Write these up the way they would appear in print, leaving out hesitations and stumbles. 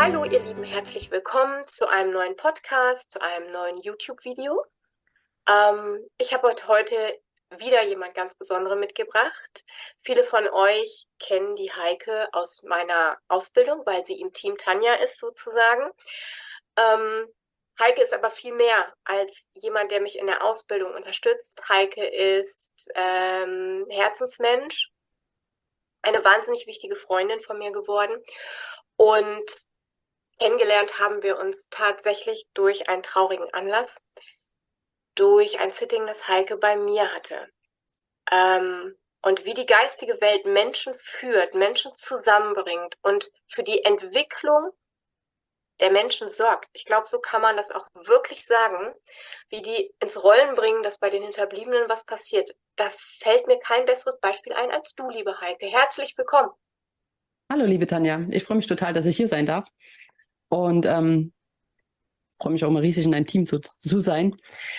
Hallo ihr Lieben, herzlich willkommen zu einem neuen Podcast, zu einem neuen YouTube-Video. Ich habe heute wieder jemand ganz Besonderen mitgebracht. Viele von euch kennen die Heike aus meiner Ausbildung, weil sie im Team Tanja ist sozusagen. Heike ist aber viel mehr als jemand, der mich in der Ausbildung unterstützt. Heike ist Herzensmensch, eine wahnsinnig wichtige Freundin von mir geworden und kennengelernt haben wir uns tatsächlich durch einen traurigen Anlass, durch ein Sitting, das Heike bei mir hatte. Und wie die geistige Welt Menschen führt, Menschen zusammenbringt und für die Entwicklung der Menschen sorgt. Ich glaube, so kann man das auch wirklich sagen, wie die ins Rollen bringen, dass bei den Hinterbliebenen was passiert. Da fällt mir kein besseres Beispiel ein als du, liebe Heike. Herzlich willkommen. Hallo, liebe Tanja. Ich freue mich total, dass ich hier sein darf. Und freue mich auch immer riesig, in einem Team zu sein.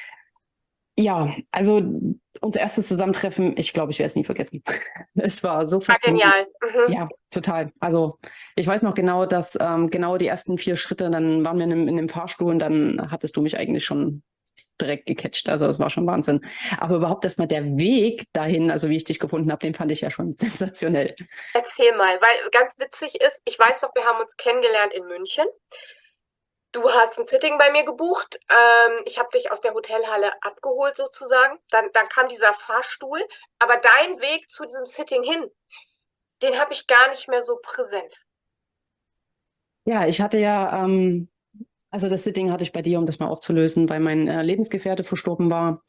Ja, also unser erstes Zusammentreffen, ich glaube, ich werde es nie vergessen. Es war so faszinierend. Genial. Mhm. Ja, total. Also ich weiß noch genau, dass genau die ersten 4 Schritte, dann waren wir in einem Fahrstuhl und dann hattest du mich eigentlich schon direkt gecatcht. Also es war schon Wahnsinn. Aber überhaupt erstmal der Weg dahin, also wie ich dich gefunden habe, den fand ich ja schon sensationell. Erzähl mal, weil ganz witzig ist, ich weiß noch, wir haben uns kennengelernt in München. Du hast ein Sitting bei mir gebucht. Ich habe dich aus der Hotelhalle abgeholt sozusagen. Dann kam dieser Fahrstuhl. Aber dein Weg zu diesem Sitting hin, den habe ich gar nicht mehr so präsent. Ja, ich hatte ja, also das Sitting hatte ich bei dir, um das mal aufzulösen, weil mein Lebensgefährte verstorben war.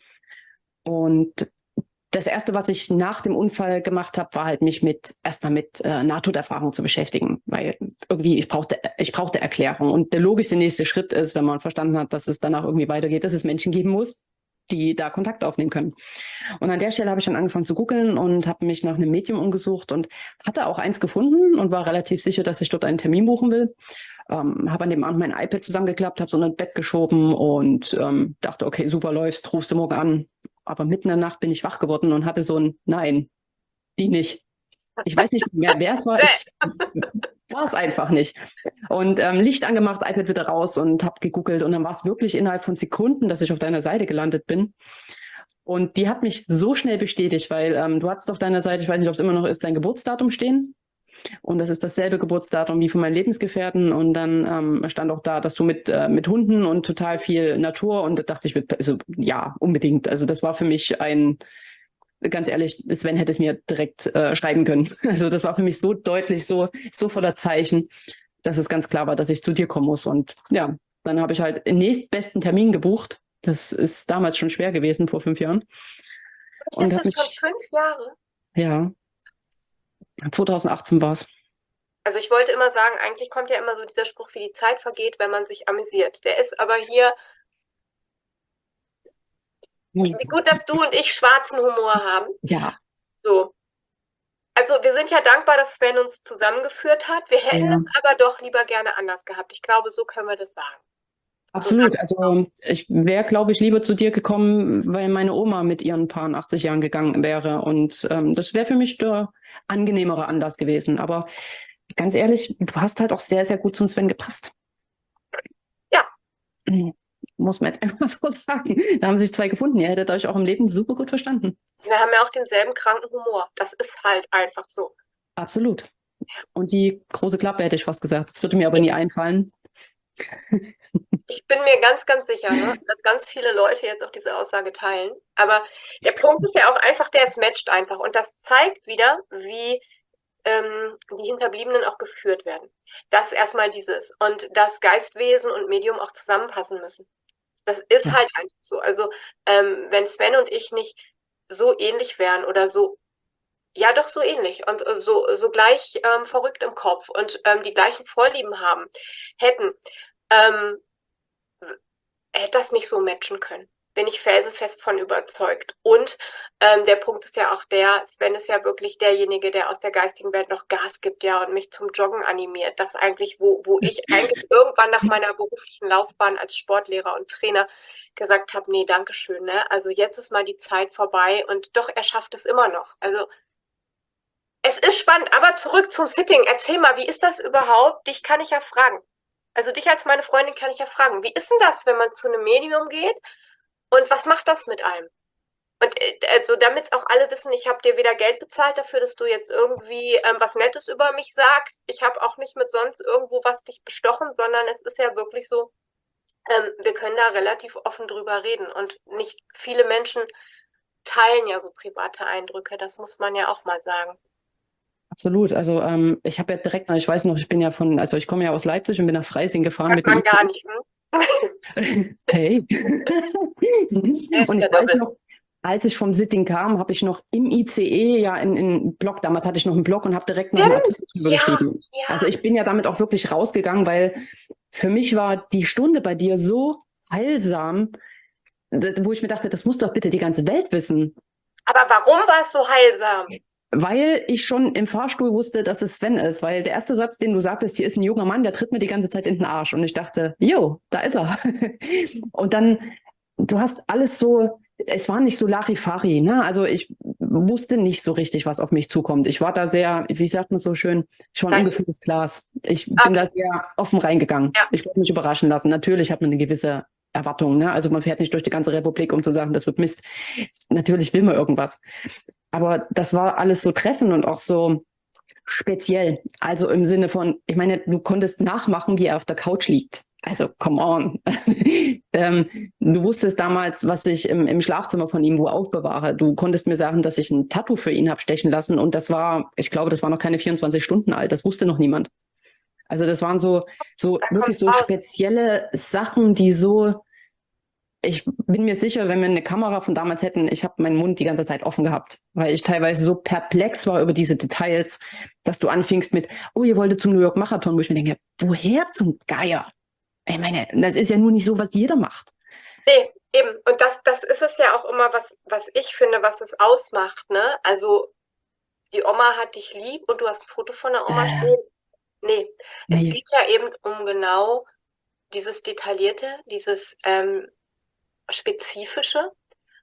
Und das Erste, was ich nach dem Unfall gemacht habe, war halt mich erstmal mit Nahtoderfahrung zu beschäftigen, weil irgendwie ich brauchte Erklärung. Und der logischste nächste Schritt ist, wenn man verstanden hat, dass es danach irgendwie weitergeht, dass es Menschen geben muss, die da Kontakt aufnehmen können. Und an der Stelle habe ich dann angefangen zu googeln und habe mich nach einem Medium umgesucht und hatte auch eins gefunden und war relativ sicher, dass ich dort einen Termin buchen will. Habe an dem Abend mein iPad zusammengeklappt, habe so ein Bett geschoben und dachte, okay, super läufst, rufst du morgen an. Aber mitten in der Nacht bin ich wach geworden und hatte so ein Nein, die nicht. Ich weiß nicht mehr, wer es war. Ich war es einfach nicht. Und Licht angemacht, iPad wieder raus und habe gegoogelt. Und dann war es wirklich innerhalb von Sekunden, dass ich auf deiner Seite gelandet bin. Und die hat mich so schnell bestätigt, weil du hattest auf deiner Seite, ich weiß nicht, ob es immer noch ist, dein Geburtsdatum stehen. Und das ist dasselbe Geburtsdatum wie von meinem Lebensgefährten. Und dann stand auch da, dass du mit Hunden und total viel Natur. Und da dachte ich, also, ja, unbedingt. Also das war für mich ganz ehrlich, Sven hätte es mir direkt schreiben können. Also das war für mich so deutlich, so voller Zeichen, dass es ganz klar war, dass ich zu dir kommen muss. Und ja, dann habe ich halt den nächstbesten Termin gebucht. Das ist damals schon schwer gewesen, vor 5 Jahren. Ist das schon 5 Jahre? Ja, 2018 war es. Also ich wollte immer sagen, eigentlich kommt ja immer so dieser Spruch, wie die Zeit vergeht, wenn man sich amüsiert. Der ist aber hier, wie gut, dass du und ich schwarzen Humor haben. Ja, So. Also wir sind ja dankbar, dass Sven uns zusammengeführt hat. Wir hätten ja. es aber doch lieber gerne anders gehabt. Ich glaube, so können wir das sagen. So Absolut. Also ich wäre, glaube ich, lieber zu dir gekommen, weil meine Oma mit ihren paar 80 Jahren gegangen wäre. Und das wäre für mich der angenehmere Anlass gewesen. Aber ganz ehrlich, du hast halt auch sehr, sehr gut zum Sven gepasst. Ja. Muss man jetzt einfach so sagen. Da haben sich 2 gefunden. Ihr hättet euch auch im Leben super gut verstanden. Wir haben ja auch denselben kranken Humor. Das ist halt einfach so. Absolut. Und die große Klappe hätte ich fast gesagt. Das würde mir aber nie einfallen. Ich bin mir ganz, ganz sicher, ne, dass ganz viele Leute jetzt auch diese Aussage teilen. Aber der Punkt ist ja auch einfach, es matcht einfach. Und das zeigt wieder, wie die Hinterbliebenen auch geführt werden. Das erstmal dieses. Und dass Geistwesen und Medium auch zusammenpassen müssen. Das ist Ja. halt einfach so. Also wenn Sven und ich nicht so ähnlich wären oder so, ja doch so ähnlich und so gleich verrückt im Kopf und die gleichen Vorlieben haben, hätten, ähm, hätte das nicht so matchen können. Bin ich felsenfest von überzeugt. Und der Punkt ist ja auch der, Sven ist ja wirklich derjenige, der aus der geistigen Welt noch Gas gibt, ja, und mich zum Joggen animiert. Das eigentlich, wo ich eigentlich irgendwann nach meiner beruflichen Laufbahn als Sportlehrer und Trainer gesagt habe, nee, danke schön, ne? Also jetzt ist mal die Zeit vorbei und doch, er schafft es immer noch. Also es ist spannend, aber zurück zum Sitting. Erzähl mal, wie ist das überhaupt? Dich kann ich ja fragen. Also dich als meine Freundin kann ich ja fragen, wie ist denn das, wenn man zu einem Medium geht und was macht das mit einem? Und also damit es auch alle wissen, ich habe dir weder Geld bezahlt dafür, dass du jetzt irgendwie was Nettes über mich sagst. Ich habe auch nicht mit sonst irgendwo was dich bestochen, sondern es ist ja wirklich so, wir können da relativ offen drüber reden. Und nicht viele Menschen teilen ja so private Eindrücke, das muss man ja auch mal sagen. Absolut. Also ich habe ja direkt, ich weiß noch, also ich komme ja aus Leipzig und bin nach Freising gefahren Hört mit dem man gar ICE. nicht, hm? Hey. Und ich Der weiß Doppel. noch, als ich vom Sitting kam, habe ich noch im ICE ja in Blog, damals hatte ich noch einen Blog und habe direkt noch einen Stimmt, Artikel drüber ja, geschrieben. Also ja. ich bin ja damit auch wirklich rausgegangen, weil für mich war die Stunde bei dir so heilsam, wo ich mir dachte, das muss doch bitte die ganze Welt wissen. Aber warum war es so heilsam? Weil ich schon im Fahrstuhl wusste, dass es Sven ist. Weil der erste Satz, den du sagtest, hier ist ein junger Mann, der tritt mir die ganze Zeit in den Arsch. Und ich dachte, jo, da ist er. Und dann, du hast alles so, es war nicht so Larifari, ne? Also ich wusste nicht so richtig, was auf mich zukommt. Ich war da sehr, wie sagt man so schön, ich war ein Nein. ungefülltes Glas. Ich bin da Okay, sehr offen reingegangen. ja. Ich wollte mich überraschen lassen. Natürlich hat man eine gewisse Erwartung, ne? Also man fährt nicht durch die ganze Republik, um zu sagen, das wird Mist. Natürlich will man irgendwas. Aber das war alles so treffend und auch so speziell. Also im Sinne von, ich meine, du konntest nachmachen, wie er auf der Couch liegt. Also, come on. Du wusstest damals, was ich im Schlafzimmer von ihm wo aufbewahre. Du konntest mir sagen, dass ich ein Tattoo für ihn habe stechen lassen. Und das war, ich glaube, das war noch keine 24 Stunden alt. Das wusste noch niemand. Also das waren so Da wirklich kommt's so raus. spezielle Sachen, die so, ich bin mir sicher, wenn wir eine Kamera von damals hätten, ich habe meinen Mund die ganze Zeit offen gehabt, weil ich teilweise so perplex war über diese Details, dass du anfingst mit, oh, ihr wolltet zum New York Marathon, wo ich mir denke, woher zum Geier? Ich meine, das ist ja nur nicht so, was jeder macht. Nee, eben. Und das ist es ja auch immer, was ich finde, was es ausmacht, ne? Also, die Oma hat dich lieb und du hast ein Foto von der Oma Äh, stehen. Nee, es nee. geht ja eben um genau dieses Detaillierte, dieses Spezifische,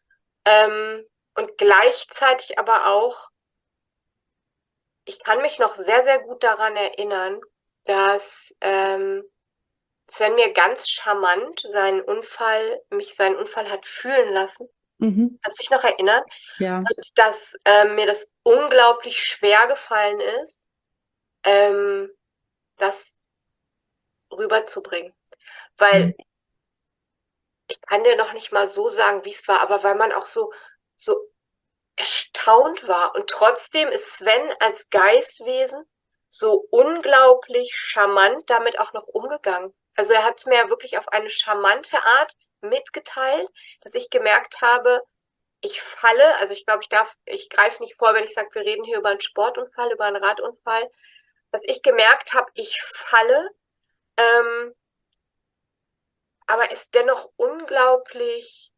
und gleichzeitig aber auch, ich kann mich noch sehr, sehr gut daran erinnern, dass Sven mir ganz charmant seinen Unfall hat fühlen lassen. Mhm. Kannst du dich noch erinnern? Ja. Und dass mir das unglaublich schwer gefallen ist, ähm, das rüberzubringen. Weil Mhm. ich kann dir noch nicht mal so sagen, wie es war, aber weil man auch so erstaunt war. Und trotzdem ist Sven als Geistwesen so unglaublich charmant damit auch noch umgegangen. Also er hat es mir ja wirklich auf eine charmante Art mitgeteilt, dass ich gemerkt habe, ich falle, also ich glaube, ich greife nicht vor, wenn ich sage, wir reden hier über einen Sportunfall, über einen Radunfall, dass ich gemerkt habe, ich falle, ähm, aber es dennoch unglaublich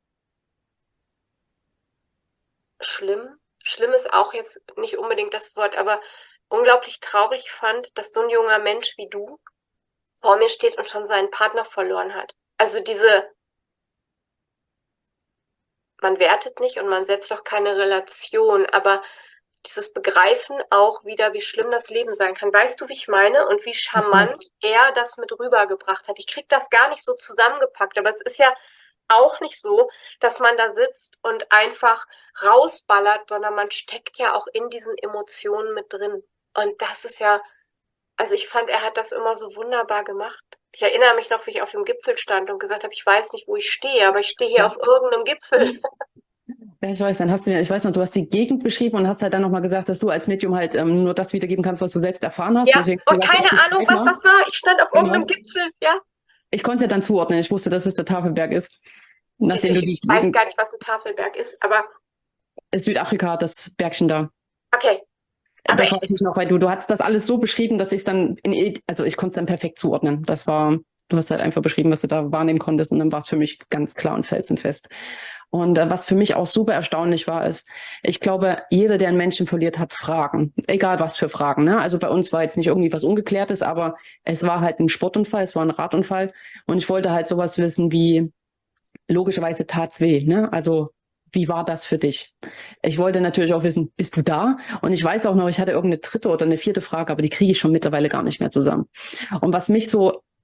schlimm. Schlimm ist auch jetzt nicht unbedingt das Wort, aber unglaublich traurig fand, dass so ein junger Mensch wie du vor mir steht und schon seinen Partner verloren hat. Also man wertet nicht und man setzt auch keine Relation, aber dieses Begreifen auch wieder, wie schlimm das Leben sein kann. Weißt du, wie ich meine? Und wie Komplett. charmant er das mit rübergebracht hat. Ich krieg das gar nicht so zusammengepackt, aber es ist ja auch nicht so, dass man da sitzt und einfach rausballert, sondern man steckt ja auch in diesen Emotionen mit drin. Und das ist ja, also ich fand, er hat das immer so wunderbar gemacht. Ich erinnere mich noch, wie ich auf dem Gipfel stand und gesagt habe, ich weiß nicht, wo ich stehe, aber ich stehe hier Ja. auf irgendeinem Gipfel. Ja, ich weiß, ich weiß noch, du hast die Gegend beschrieben und hast halt dann nochmal gesagt, dass du als Medium halt nur das wiedergeben kannst, was du selbst erfahren hast. Ja, Deswegen hast du und gesagt, ich keine bin Ahnung, was Eigner. das war. Ich stand auf irgendeinem Genau. Gipfel, ja. Ich konnte es ja dann zuordnen. Ich wusste, dass es der Tafelberg ist. Nachdem du Ich weiß gar nicht, was ein Tafelberg ist, aber Südafrika, das Bergchen da. okay. Aber Das weiß ich noch, weil du hattest das alles so beschrieben, dass ich es dann also ich konnte es dann perfekt zuordnen. Du hast halt einfach beschrieben, was du da wahrnehmen konntest und dann war es für mich ganz klar und felsenfest. Und was für mich auch super erstaunlich war, ist, ich glaube, jeder, der einen Menschen verliert, hat Fragen. Egal was für Fragen. Ne? Also bei uns war jetzt nicht irgendwie was Ungeklärtes, aber es war halt ein Sportunfall, es war ein Radunfall. Und ich wollte halt sowas wissen wie, logischerweise tat's weh. Ne? Also wie war das für dich? Ich wollte natürlich auch wissen, bist du da? Und ich weiß auch noch, ich hatte irgendeine dritte oder eine vierte Frage, aber die kriege ich schon mittlerweile gar nicht mehr zusammen. Und was mich so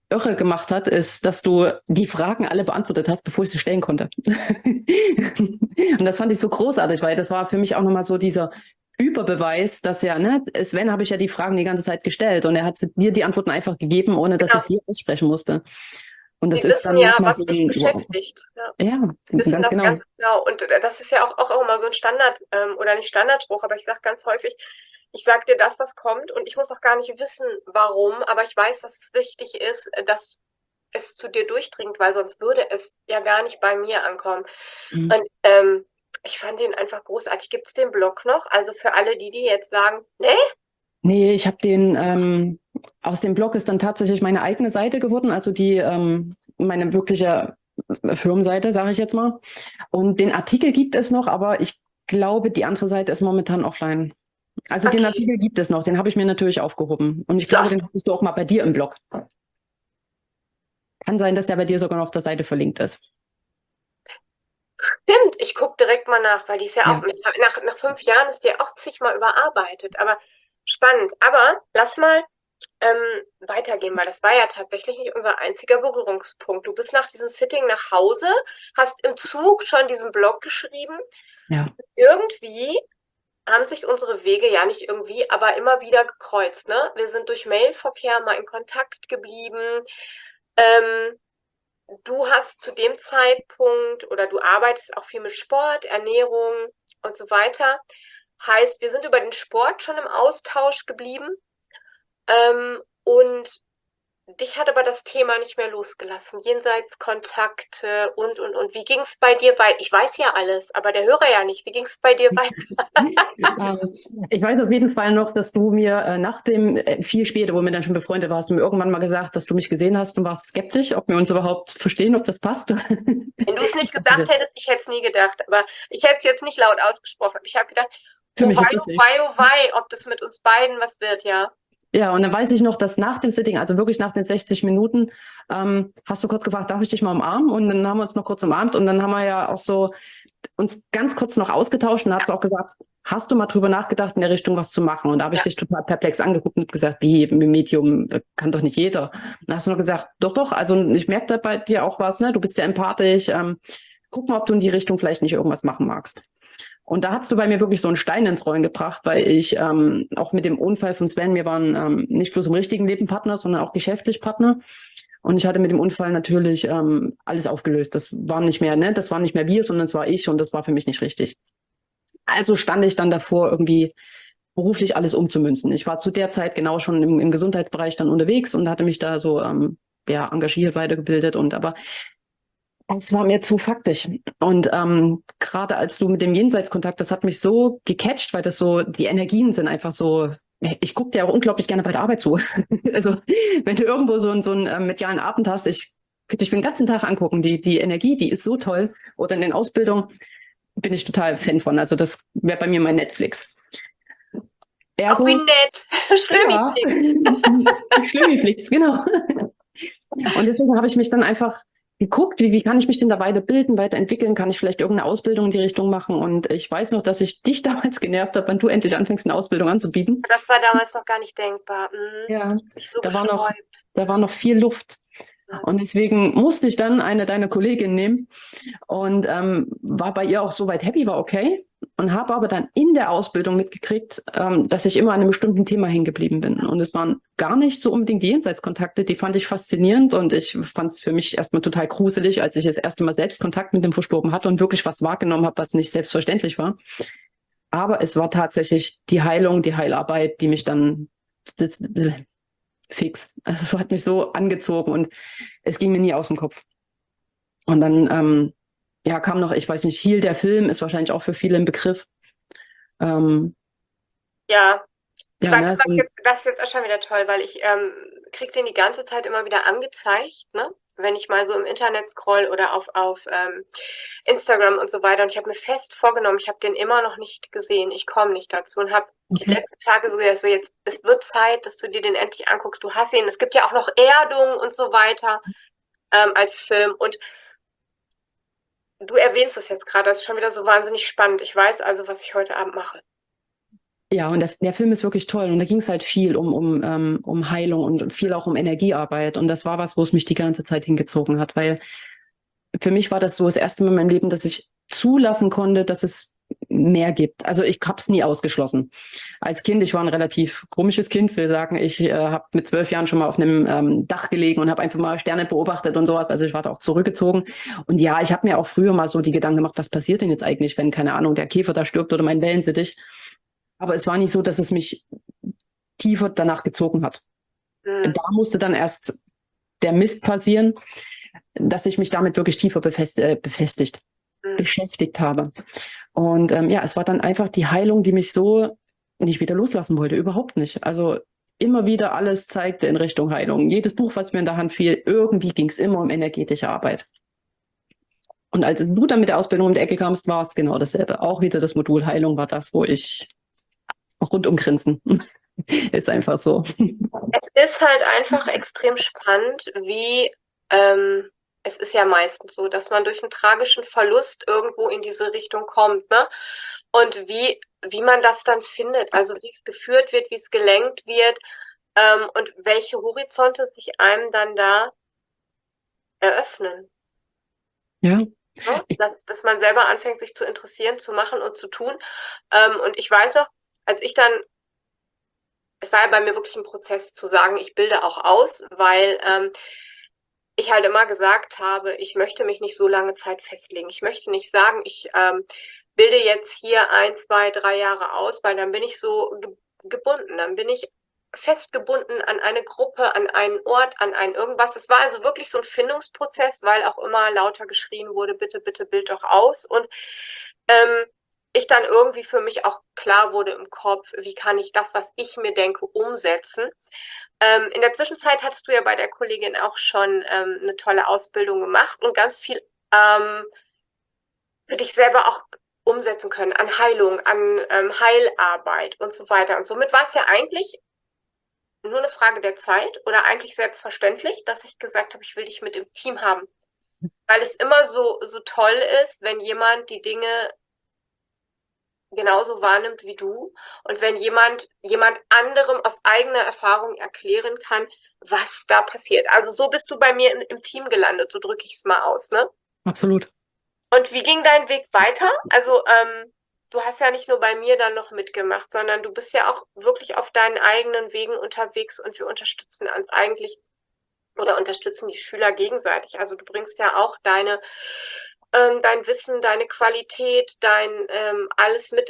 irre gemacht hat, ist, dass du die Fragen alle beantwortet hast, bevor ich sie stellen konnte. Und das fand ich so großartig, weil das war für mich auch nochmal so dieser Überbeweis, dass ja, ne, Sven habe ich ja die Fragen die ganze Zeit gestellt und er hat dir die Antworten einfach gegeben, ohne dass ich Genau. sie aussprechen musste. Und das Sie ist wissen dann ja, nochmal so was dich ein, wow. beschäftigt. Ja. Ja, Wissen ganz das genau. ganz genau. Und das ist ja auch immer so ein Standard, oder nicht Standardspruch, aber ich sage ganz häufig, ich sage dir das, was kommt und ich muss auch gar nicht wissen, warum, aber ich weiß, dass es wichtig ist, dass es zu dir durchdringt, weil sonst würde es ja gar nicht bei mir ankommen. Mhm. Und ich fand den einfach großartig. Gibt es den Blog noch? Also für alle, die jetzt sagen, nee, Nee, ich habe den, aus dem Blog ist dann tatsächlich meine eigene Seite geworden, also die, meine wirkliche Firmenseite, sage ich jetzt mal. Und den Artikel gibt es noch, aber ich glaube, die andere Seite ist momentan offline. Also den okay, Artikel gibt es noch, den habe ich mir natürlich aufgehoben. Und ich so, glaube, den hattest du auch mal bei dir im Blog. Kann sein, dass der bei dir sogar noch auf der Seite verlinkt ist. stimmt, ich gucke direkt mal nach, weil die ist ja auch, Ja. nach 5 Jahren ist die ja auch zigmal überarbeitet, aber spannend. Aber lass mal weitergehen, weil das war ja tatsächlich nicht unser einziger Berührungspunkt. Du bist nach diesem Sitting nach Hause, hast im Zug schon diesen Blog geschrieben. Ja. Irgendwie haben sich unsere Wege ja nicht irgendwie, aber immer wieder gekreuzt, ne? Wir sind durch Mailverkehr mal in Kontakt geblieben. Ähm, Du hast zu dem Zeitpunkt oder du arbeitest auch viel mit Sport, Ernährung und so weiter. Heißt, wir sind über den Sport schon im Austausch geblieben. Und dich hat aber das Thema nicht mehr losgelassen. Jenseitskontakte und. Wie ging es bei dir weiter? Ich weiß ja alles, aber der Hörer ja nicht. Wie ging es bei dir weiter? Ähm, Ich weiß auf jeden Fall noch, dass du mir nach dem, viel später, wo wir dann schon befreundet warst, du mir irgendwann mal gesagt, dass du mich gesehen hast und warst skeptisch, ob wir uns überhaupt verstehen, ob das passt. Wenn du es nicht gesagt hättest, ich hätte es nie gedacht. Aber ich hätte es jetzt nicht laut ausgesprochen. Ich habe gedacht, Für mich ist das oh safe. wei, oh wei, ob das mit uns beiden was wird, ja. Ja, und dann weiß ich noch, dass nach dem Sitting, also wirklich nach den 60 Minuten, hast du kurz gefragt, darf ich dich mal umarmen? Und dann haben wir uns noch kurz umarmt und dann haben wir ja auch so uns ganz kurz noch ausgetauscht und hat sie auch gesagt, hast du mal drüber nachgedacht, in der Richtung was zu machen? Und da habe ich Ja. dich total perplex angeguckt und gesagt, wie Medium kann doch nicht jeder. Und dann hast du noch gesagt, doch, doch, also ich merke da bei dir auch was, ne? Du bist ja empathisch. Guck mal, ob du in die Richtung vielleicht nicht irgendwas machen magst. Und da hast du bei mir wirklich so einen Stein ins Rollen gebracht, weil ich auch mit dem Unfall von Sven, wir waren nicht bloß im richtigen Leben Partner, sondern auch geschäftlich Partner. Und ich hatte mit dem Unfall natürlich alles aufgelöst. Das war nicht mehr, ne, das war nicht mehr wir, sondern es war ich und das war für mich nicht richtig. Also stand ich dann davor, irgendwie beruflich alles umzumünzen. Ich war zu der Zeit genau schon im Gesundheitsbereich dann unterwegs und hatte mich da so ja, engagiert, weitergebildet und aber es war mir zu faktisch. Und gerade als du mit dem Jenseitskontakt, das hat mich so gecatcht, weil das so, die Energien sind einfach so, ich gucke dir auch unglaublich gerne bei der Arbeit zu. Also wenn du irgendwo so einen medialen Abend hast, ich könnte mich den ganzen Tag angucken. Die Energie, die ist so toll. Oder in den Ausbildungen bin ich total Fan von. Also das wäre bei mir mein Netflix. Auch wie Ergo, nett. ja, Schlümmig. Schlimmiflix, genau. Und deswegen habe ich mich dann einfach geguckt, wie kann ich mich denn da weiterbilden, weiterentwickeln, kann ich vielleicht irgendeine Ausbildung in die Richtung machen. Und ich weiß noch, dass ich dich damals genervt habe, wann du endlich anfängst, eine Ausbildung anzubieten. Das war damals noch gar nicht denkbar. Mhm. Ja, Ich habe mich so da war noch, gesträubt. da war noch viel Luft. Ja. Und deswegen musste ich dann eine deiner Kolleginnen nehmen und war bei ihr auch soweit happy, war okay. Und habe aber dann in der Ausbildung mitgekriegt, dass ich immer an einem bestimmten Thema hängen geblieben bin. Und es waren gar nicht so unbedingt die Jenseitskontakte, die fand ich faszinierend und ich fand es für mich erstmal total gruselig, als ich das erste Mal selbst Kontakt mit dem Verstorben hatte und wirklich was wahrgenommen habe, was nicht selbstverständlich war. Aber es war tatsächlich die Heilung, die Heilarbeit, die mich dann fix. Also es hat mich so angezogen und es ging mir nie aus dem Kopf. Und dann ja, kam noch, ich weiß nicht, Heal, der Film, ist wahrscheinlich auch für viele ein Begriff. Ähm, Ja, ja, aber ne, das ist jetzt auch schon wieder toll, weil ich kriege den die ganze Zeit immer wieder angezeigt, ne? Wenn ich mal so im Internet scroll oder auf Instagram und so weiter. Und ich habe mir fest vorgenommen, ich habe den immer noch nicht gesehen. Ich komme nicht dazu und habe die okay. letzten Tage so, ja, so jetzt, es wird Zeit, dass du dir den endlich anguckst. Du hast ihn. Es gibt ja auch noch Erdung und so weiter als Film. Und du erwähnst das jetzt gerade, das ist schon wieder so wahnsinnig spannend. Ich weiß also, was ich heute Abend mache. Ja, und der Film ist wirklich toll. Und da ging es halt viel um Heilung und viel auch um Energiearbeit. Und das war was, wo es mich die ganze Zeit hingezogen hat, weil für mich war das so das erste Mal in meinem Leben, dass ich zulassen konnte, dass es mehr gibt. Also ich habe es nie ausgeschlossen. Als Kind, ich war ein relativ komisches Kind, will sagen, ich habe mit 12 Jahren schon mal auf einem Dach gelegen und habe einfach mal Sterne beobachtet und sowas. Also ich war da auch zurückgezogen. Und ja, ich habe mir auch früher mal so die Gedanken gemacht, was passiert denn jetzt eigentlich, wenn, keine Ahnung, der Käfer da stirbt oder mein Wellensittich. Aber es war nicht so, dass es mich tiefer danach gezogen hat. Mhm. Da musste dann erst der Mist passieren, dass ich mich damit wirklich tiefer Mhm. beschäftigt habe. Und ja, es war dann einfach die Heilung, die mich so nicht wieder loslassen wollte, überhaupt nicht. Also immer wieder alles zeigte in Richtung Heilung. Jedes Buch, was mir in der Hand fiel, irgendwie ging es immer um energetische Arbeit. Und als du dann mit der Ausbildung um die Ecke kamst, war es genau dasselbe. Auch wieder das Modul Heilung war das, wo ich rundum grinsen. Ist einfach so. Es ist halt einfach extrem spannend, wie ähm, es ist ja meistens so, dass man durch einen tragischen Verlust irgendwo in diese Richtung kommt, ne? Und wie man das dann findet, also wie es geführt wird, wie es gelenkt wird, und welche Horizonte sich einem dann da eröffnen. Ja, Ne? Dass man selber anfängt, sich zu interessieren, zu machen und zu tun. Und ich weiß auch, als ich dann, es war ja bei mir wirklich ein Prozess zu sagen, ich bilde auch aus, weil ich halt immer gesagt habe, ich möchte mich nicht so lange Zeit festlegen. Ich möchte nicht sagen, ich bilde jetzt hier 1, 2, 3 Jahre aus, weil dann bin ich so gebunden. Dann bin ich festgebunden an eine Gruppe, an einen Ort, an ein irgendwas. Es war also wirklich so ein Findungsprozess, weil auch immer lauter geschrien wurde, bitte, bitte bild doch aus. Und ähm, ich dann irgendwie für mich auch klar wurde im Kopf, wie kann ich das, was ich mir denke, umsetzen. In der Zwischenzeit hattest du ja bei der Kollegin auch schon eine tolle Ausbildung gemacht und ganz viel für dich selber auch umsetzen können an Heilung, an Heilarbeit und so weiter. Und somit war es ja eigentlich nur eine Frage der Zeit oder eigentlich selbstverständlich, dass ich gesagt habe, ich will dich mit im Team haben. Weil es immer so toll ist, wenn jemand die Dinge genauso wahrnimmt wie du und wenn jemand anderem aus eigener Erfahrung erklären kann, was da passiert. Also so bist du bei mir im Team gelandet, so drücke ich es mal aus, ne? absolut. Und wie ging dein Weg weiter? Also du hast ja nicht nur bei mir dann noch mitgemacht, sondern du bist ja auch wirklich auf deinen eigenen Wegen unterwegs und wir unterstützen uns eigentlich oder unterstützen die Schüler gegenseitig. Also du bringst ja auch dein Wissen, deine Qualität, dein alles mit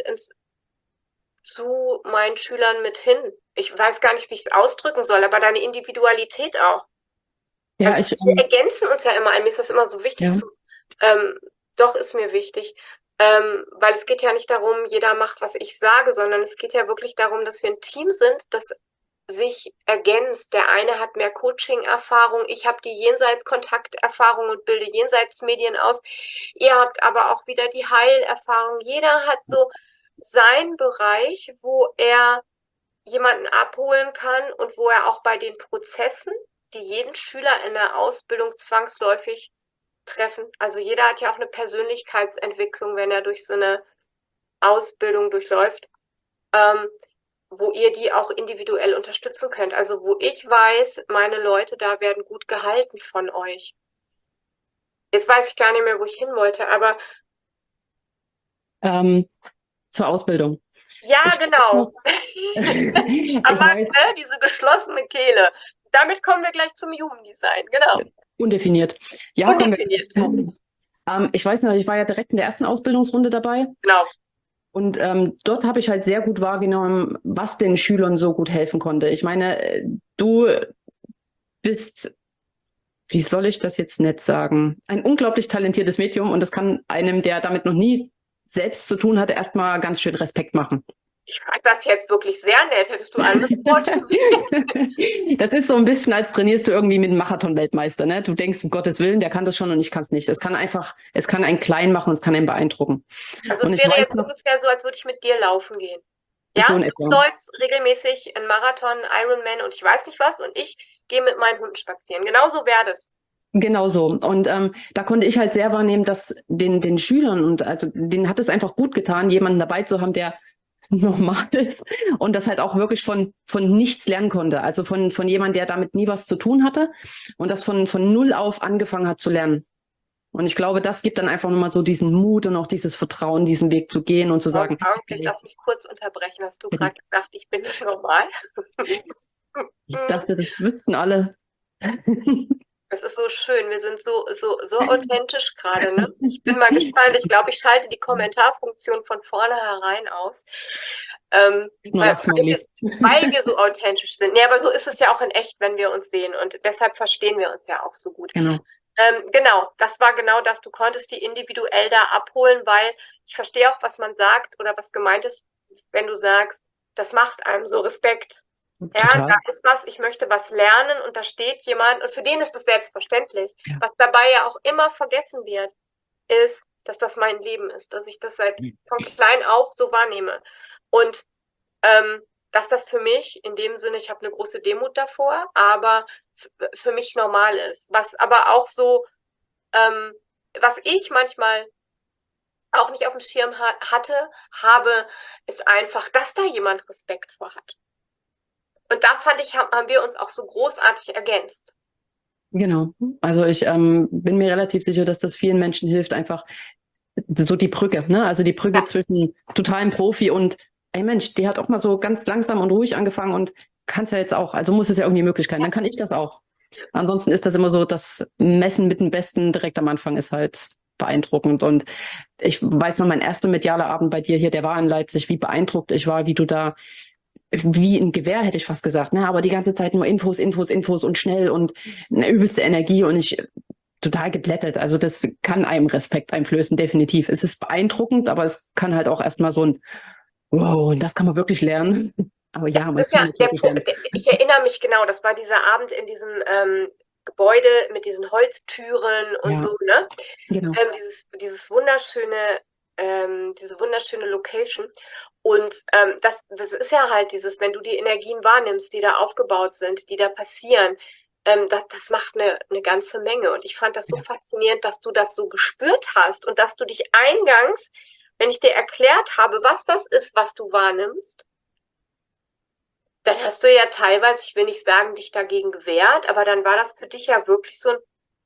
zu meinen Schülern mit hin. Ich weiß gar nicht, wie ich es ausdrücken soll, aber deine Individualität auch. Ja, Also wir ergänzen uns ja immer. Mir ist das immer so wichtig ja. zu, doch ist mir wichtig. Weil es geht ja nicht darum, jeder macht, was ich sage, sondern es geht ja wirklich darum, dass wir ein Team sind, das sich ergänzt. Der eine hat mehr Coaching-Erfahrung, ich habe die Jenseits-Kontakterfahrung und bilde Jenseitsmedien aus. Ihr habt aber auch wieder die Heilerfahrung. Jeder hat so seinen Bereich, wo er jemanden abholen kann und wo er auch bei den Prozessen, die jeden Schüler in der Ausbildung zwangsläufig treffen. Also jeder hat ja auch eine Persönlichkeitsentwicklung, wenn er durch so eine Ausbildung durchläuft, ähm, wo ihr die auch individuell unterstützen könnt. Also wo ich weiß, meine Leute da werden gut gehalten von euch. Jetzt weiß ich gar nicht mehr, wo ich hin wollte, aber Ähm, zur Ausbildung. ja, Ich weiß genau. noch, ich Aber weiß, ne, diese geschlossene Kehle. Damit kommen wir gleich zum Jugenddesign, genau. undefiniert. Ja, kommen wir gleich Undefiniert. zu. Ich weiß noch, ich war ja direkt in der ersten Ausbildungsrunde dabei Genau. und dort habe ich halt sehr gut wahrgenommen, was den Schülern so gut helfen konnte. Ich meine, du bist, wie soll ich das jetzt nett sagen, ein unglaublich talentiertes Medium und das kann einem, der damit noch nie selbst zu tun hatte, erstmal ganz schön Respekt machen. Ich fand das jetzt wirklich sehr nett. Hättest du andere Worte? Das ist so ein bisschen, als trainierst du irgendwie mit einem Marathon-Weltmeister, ne? Du denkst, um Gottes Willen, der kann das schon und ich kann es nicht. Es kann einfach, es kann einen klein machen und es kann einen beeindrucken. Also Und es ich wäre weiß jetzt noch, ungefähr so, als würde ich mit dir laufen gehen. so Ja, in du etwa. läufst regelmäßig einen Marathon, Ironman und ich weiß nicht was und ich gehe mit meinen Hunden spazieren. Genauso wäre das. Genau so. Und da konnte ich halt sehr wahrnehmen, dass den Schülern und also denen hat es einfach gut getan, jemanden dabei zu haben, der normal ist und das halt auch wirklich von nichts lernen konnte. Also von jemand, der damit nie was zu tun hatte und das von null auf angefangen hat zu lernen. Und ich glaube, das gibt dann einfach nochmal so diesen Mut und auch dieses Vertrauen, diesen Weg zu gehen und zu sagen, Augenblick, lass mich kurz unterbrechen. Hast du gerade gesagt, ich bin nicht normal? ich dachte, das wüssten alle. Das ist so schön. Wir sind so authentisch gerade, ne? Ich bin mal gespannt. Ich glaube, ich schalte die Kommentarfunktion von vornherein aus. Nur noch Smileys. Weil wir so authentisch sind. Nee, aber so ist es ja auch in echt, wenn wir uns sehen. Und deshalb verstehen wir uns ja auch so gut. Genau. Genau, das war genau das. Du konntest die individuell da abholen, weil ich verstehe auch, was man sagt oder was gemeint ist, wenn du sagst, das macht einem so Respekt. Ja, Total. da ist was, ich möchte was lernen und da steht jemand und für den ist es selbstverständlich. Ja. Was dabei ja auch immer vergessen wird, ist, dass das mein Leben ist, dass ich das seit von klein auf so wahrnehme. Und dass das für mich in dem Sinne, ich habe eine große Demut davor, aber für mich normal ist. Was aber auch so, was ich manchmal auch nicht auf dem Schirm habe, ist einfach, dass da jemand Respekt vor hat. Und da fand ich, haben wir uns auch so großartig ergänzt. Genau. Also ich bin mir relativ sicher, dass das vielen Menschen hilft, einfach so die Brücke, ne? Also die Brücke zwischen totalem Profi und, ey Mensch, die hat auch mal so ganz langsam und ruhig angefangen und kann es ja jetzt auch. Also muss es ja irgendwie möglich sein. Dann kann ich das auch. Ansonsten ist das immer so, das Messen mit dem Besten direkt am Anfang ist halt beeindruckend. Und ich weiß noch, mein erster medialer Abend bei dir hier, der war in Leipzig, wie beeindruckt ich war, wie du da wie ein Gewehr, hätte ich fast gesagt, ne? Aber die ganze Zeit nur Infos, Infos, Infos und schnell und eine übelste Energie und ich total geblättet. Also das kann einem Respekt einflößen, definitiv. Es ist beeindruckend, aber es kann halt auch erstmal so ein wow, und das kann man wirklich lernen. Aber ja, Das man ist ja kann es der wirklich Punkt. lernen. Ich erinnere mich genau, das war dieser Abend in diesem Gebäude mit diesen Holztüren und Ja, so, ne? genau. Dieses wunderschöne, diese wunderschöne Location. Und das ist ja halt dieses, wenn du die Energien wahrnimmst, die da aufgebaut sind, die da passieren, das macht eine ganze Menge. Und ich fand das so Ja. faszinierend, dass du das so gespürt hast und dass du dich eingangs, wenn ich dir erklärt habe, was das ist, was du wahrnimmst, dann hast du ja teilweise, ich will nicht sagen, dich dagegen gewehrt, aber dann war das für dich ja wirklich so ein,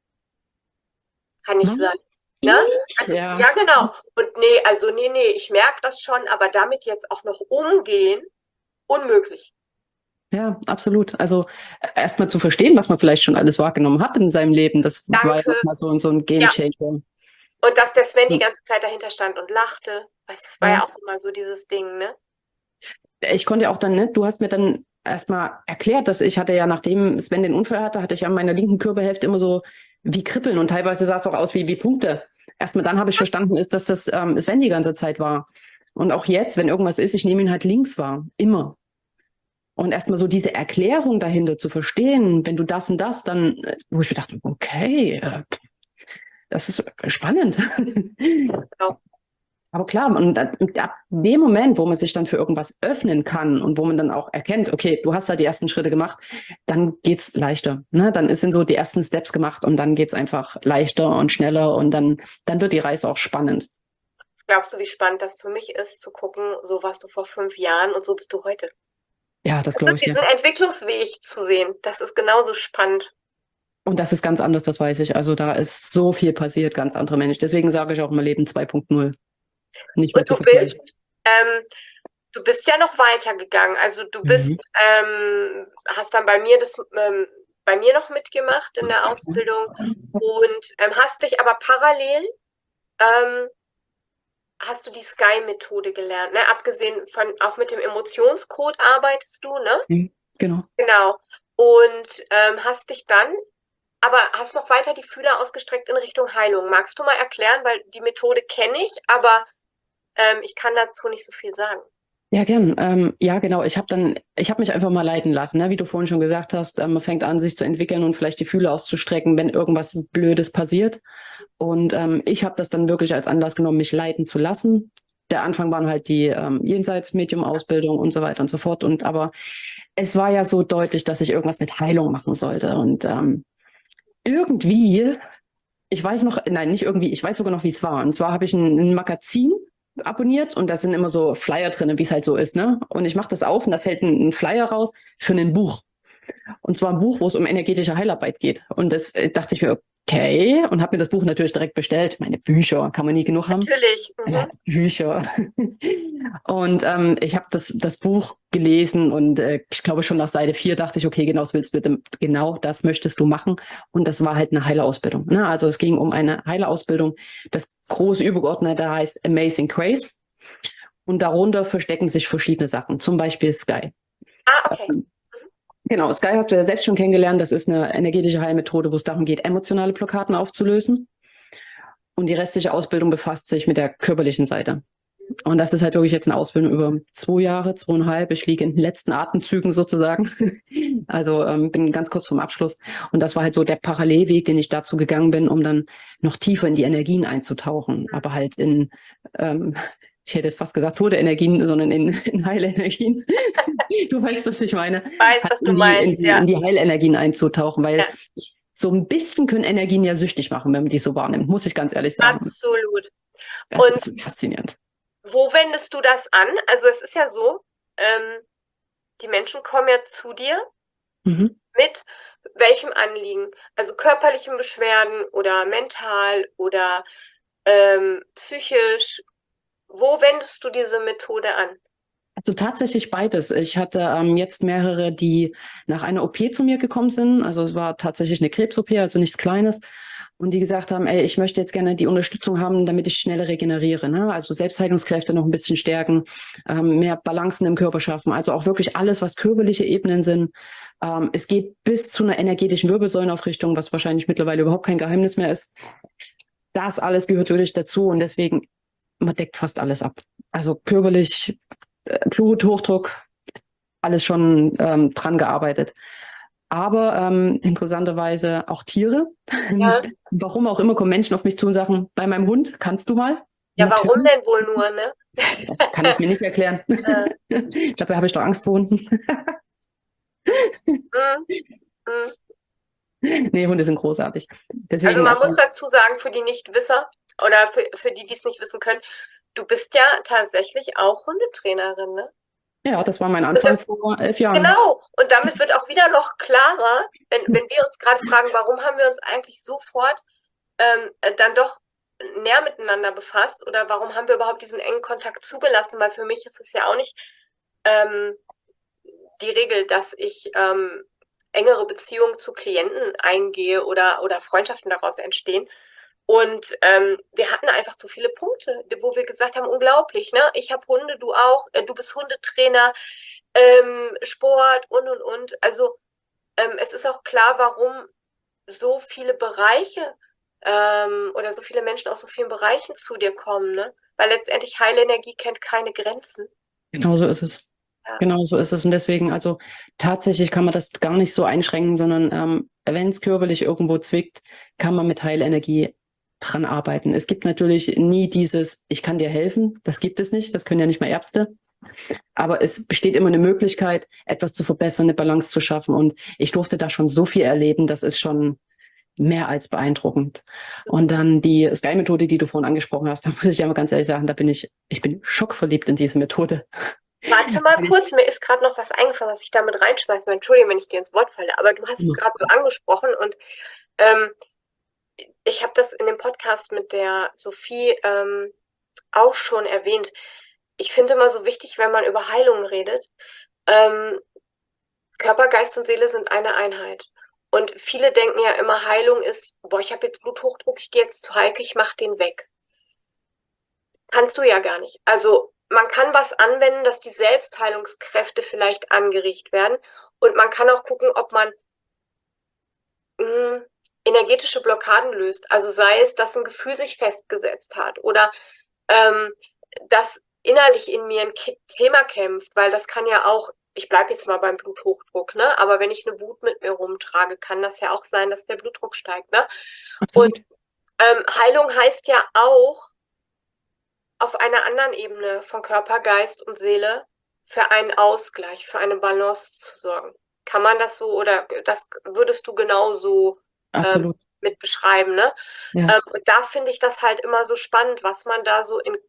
kann ich Hm? sagen, ne? Also, Ja. ja, genau. Und nee, also nee, ich merke das schon, aber damit jetzt auch noch umgehen, unmöglich. Ja, absolut. Also erstmal zu verstehen, was man vielleicht schon alles wahrgenommen hat in seinem Leben, das war ja Danke. nochmal so ein Game Ja. Changer. Und dass der Sven die Und, ganze Zeit dahinter stand und lachte. Weißt, das war ja. ja auch immer so dieses Ding, ne? Ich konnte ja auch dann, ne, du hast mir dann erstmal erklärt, dass ich hatte ja, nachdem Sven den Unfall hatte, hatte ich an meiner linken Körperhälfte immer so wie Kribbeln und teilweise sah es auch aus wie Punkte. Erstmal dann habe ich verstanden, dass das Sven die ganze Zeit war. Und auch jetzt, wenn irgendwas ist, ich nehme ihn halt links wahr. Immer. Und erstmal so diese Erklärung dahinter zu verstehen, wenn du das und das, dann, wo ich mir dachte, okay, das ist spannend. Genau. Aber klar, und ab dem Moment, wo man sich dann für irgendwas öffnen kann und wo man dann auch erkennt, okay, du hast da die ersten Schritte gemacht, dann geht's leichter. Ne? Dann sind so die ersten Steps gemacht und dann geht's einfach leichter und schneller und dann wird die Reise auch spannend. Was glaubst du, wie spannend das für mich ist, zu gucken, so warst du vor 5 Jahren und so bist du heute? Ja, das Also glaube ich dir. diesen Entwicklungsweg zu sehen, das ist genauso spannend. Und das ist ganz anders, das weiß ich. Also da ist so viel passiert, ganz andere Mensch. Deswegen sage ich auch immer Leben 2.0. Nicht mehr Und zu vergleichen. du bist ja noch weitergegangen. Also du bist, Mhm. hast dann bei mir noch mitgemacht in der Ausbildung und hast dich aber parallel, ähm, hast du die Sky-Methode gelernt, ne? Abgesehen von, auch mit dem Emotionscode arbeitest du, ne? Mhm. Genau. Genau. Und hast dich dann, aber hast noch weiter die Fühler ausgestreckt in Richtung Heilung. Magst du mal erklären, weil die Methode kenne ich, aber ich kann dazu nicht so viel sagen. Ja, gern. Ja, genau. Ich habe mich einfach mal leiten lassen, ne? Wie du vorhin schon gesagt hast, man fängt an, sich zu entwickeln und vielleicht die Fühler auszustrecken, wenn irgendwas Blödes passiert. Und ich habe das dann wirklich als Anlass genommen, mich leiten zu lassen. Der Anfang waren halt die Jenseits-Medium-Ausbildung und so weiter und so fort. Und aber es war ja so deutlich, dass ich irgendwas mit Heilung machen sollte. Und irgendwie, ich weiß noch, nein, nicht irgendwie, ich weiß sogar noch, wie es war. Und zwar habe ich ein Magazin abonniert und da sind immer so Flyer drin, wie es halt so ist, ne? Und ich mache das auf und da fällt ein Flyer raus für ein Buch. Und zwar ein Buch, wo es um energetische Heilarbeit geht. Und das dachte ich mir, okay, und habe mir das Buch natürlich direkt bestellt. Meine Bücher kann man nie genug haben. Natürlich. Bücher. Und ich habe das Buch gelesen und ich glaube schon nach Seite 4 dachte ich, okay, genau das möchtest du machen. Und das war halt eine Heilerausbildung. Ne? Also es ging um eine Heilerausbildung. Das große Übergeordnete heißt Amazing Grace. Und darunter verstecken sich verschiedene Sachen, zum Beispiel Sky. Okay. Genau, Sky hast du ja selbst schon kennengelernt. Das ist eine energetische Heilmethode, wo es darum geht, emotionale Blockaden aufzulösen. Und die restliche Ausbildung befasst sich mit der körperlichen Seite. Und das ist halt wirklich jetzt eine Ausbildung über 2 Jahre, 2,5. Ich liege in den letzten Atemzügen sozusagen. Also bin ganz kurz vorm Abschluss. Und das war halt so der Parallelweg, den ich dazu gegangen bin, um dann noch tiefer in die Energien einzutauchen. Aber halt ich hätte jetzt fast gesagt tote Energien, sondern in Heilenergien. Du weißt, was ich meine. Ich weiß, was du meinst, in die Heilenergien einzutauchen, weil so ein bisschen können Energien ja süchtig machen, wenn man die so wahrnimmt, muss ich ganz ehrlich sagen. Absolut. Das ist faszinierend. Wo wendest du das an? Also es ist ja so, die Menschen kommen ja zu dir mit welchem Anliegen? Also körperlichen Beschwerden oder mental oder psychisch. Wo wendest du diese Methode an? Also tatsächlich beides. Ich hatte jetzt mehrere, die nach einer OP zu mir gekommen sind. Also es war tatsächlich eine Krebs-OP, also nichts Kleines. Und die gesagt haben, ey, ich möchte jetzt gerne die Unterstützung haben, damit ich schneller regeneriere. Ne? Also Selbstheilungskräfte noch ein bisschen stärken, mehr Balancen im Körper schaffen. Also auch wirklich alles, was körperliche Ebenen sind. Es geht bis zu einer energetischen Wirbelsäulenaufrichtung, was wahrscheinlich mittlerweile überhaupt kein Geheimnis mehr ist. Das alles gehört wirklich dazu und deswegen, man deckt fast alles ab. Also körperlich, Blut, Hochdruck, alles schon dran gearbeitet. Aber interessanterweise auch Tiere. Ja. Warum auch immer kommen Menschen auf mich zu und sagen, bei meinem Hund kannst du mal. Ja, warum denn wohl nur, ne? Das kann ich mir nicht erklären. Ich glaube, da habe ich doch Angst vor Hunden. Nee, Hunde sind großartig. Deswegen, also man muss dazu sagen, für die Nichtwisser oder für die, die es nicht wissen können, du bist ja tatsächlich auch Hundetrainerin, ne? Ja, das war mein Anfang vor 11 Jahren. Genau, und damit wird auch wieder noch klarer, wenn wir uns gerade fragen, warum haben wir uns eigentlich sofort dann doch näher miteinander befasst oder warum haben wir überhaupt diesen engen Kontakt zugelassen, weil für mich ist es ja auch nicht die Regel, dass ich engere Beziehungen zu Klienten eingehe oder Freundschaften daraus entstehen. Und wir hatten einfach zu viele Punkte, wo wir gesagt haben, unglaublich, ne? Ich habe Hunde, du auch, du bist Hundetrainer, Sport und. Also es ist auch klar, warum so viele Bereiche oder so viele Menschen aus so vielen Bereichen zu dir kommen, ne? Weil letztendlich Heilenergie kennt keine Grenzen. Genau so ist es. Ja. Genau so ist es. Und deswegen, also tatsächlich kann man das gar nicht so einschränken, sondern wenn es körperlich irgendwo zwickt, kann man mit Heilenergie dran arbeiten. Es gibt natürlich nie dieses, ich kann dir helfen. Das gibt es nicht. Das können ja nicht mal Ärzte. Aber es besteht immer eine Möglichkeit, etwas zu verbessern, eine Balance zu schaffen. Und ich durfte da schon so viel erleben. Das ist schon mehr als beeindruckend. Und dann die Sky-Methode, die du vorhin angesprochen hast, da muss ich ja mal ganz ehrlich sagen, ich bin schockverliebt in diese Methode. Warte mal kurz, mir ist gerade noch was eingefallen, was ich damit reinschmeißen will. Entschuldige, wenn ich dir ins Wort falle, aber du hast es gerade so angesprochen und ich habe das in dem Podcast mit der Sophie auch schon erwähnt. Ich finde immer so wichtig, wenn man über Heilung redet, Körper, Geist und Seele sind eine Einheit. Und viele denken ja immer, Heilung ist, boah, ich habe jetzt Bluthochdruck, ich gehe jetzt zu Heike, ich mache den weg. Kannst du ja gar nicht. Also man kann was anwenden, dass die Selbstheilungskräfte vielleicht angeregt werden. Und man kann auch gucken, ob man energetische Blockaden löst. Also sei es, dass ein Gefühl sich festgesetzt hat oder dass innerlich in mir ein Thema kämpft, weil das kann ja auch, ich bleibe jetzt mal beim Bluthochdruck, ne? Aber wenn ich eine Wut mit mir rumtrage, kann das ja auch sein, dass der Blutdruck steigt, ne? Absolut. Und Heilung heißt ja auch, auf einer anderen Ebene von Körper, Geist und Seele für einen Ausgleich, für eine Balance zu sorgen. Kann man das so oder das würdest du genauso mit beschreiben, ne? Ja. Und da finde ich das halt immer so spannend, was man da so in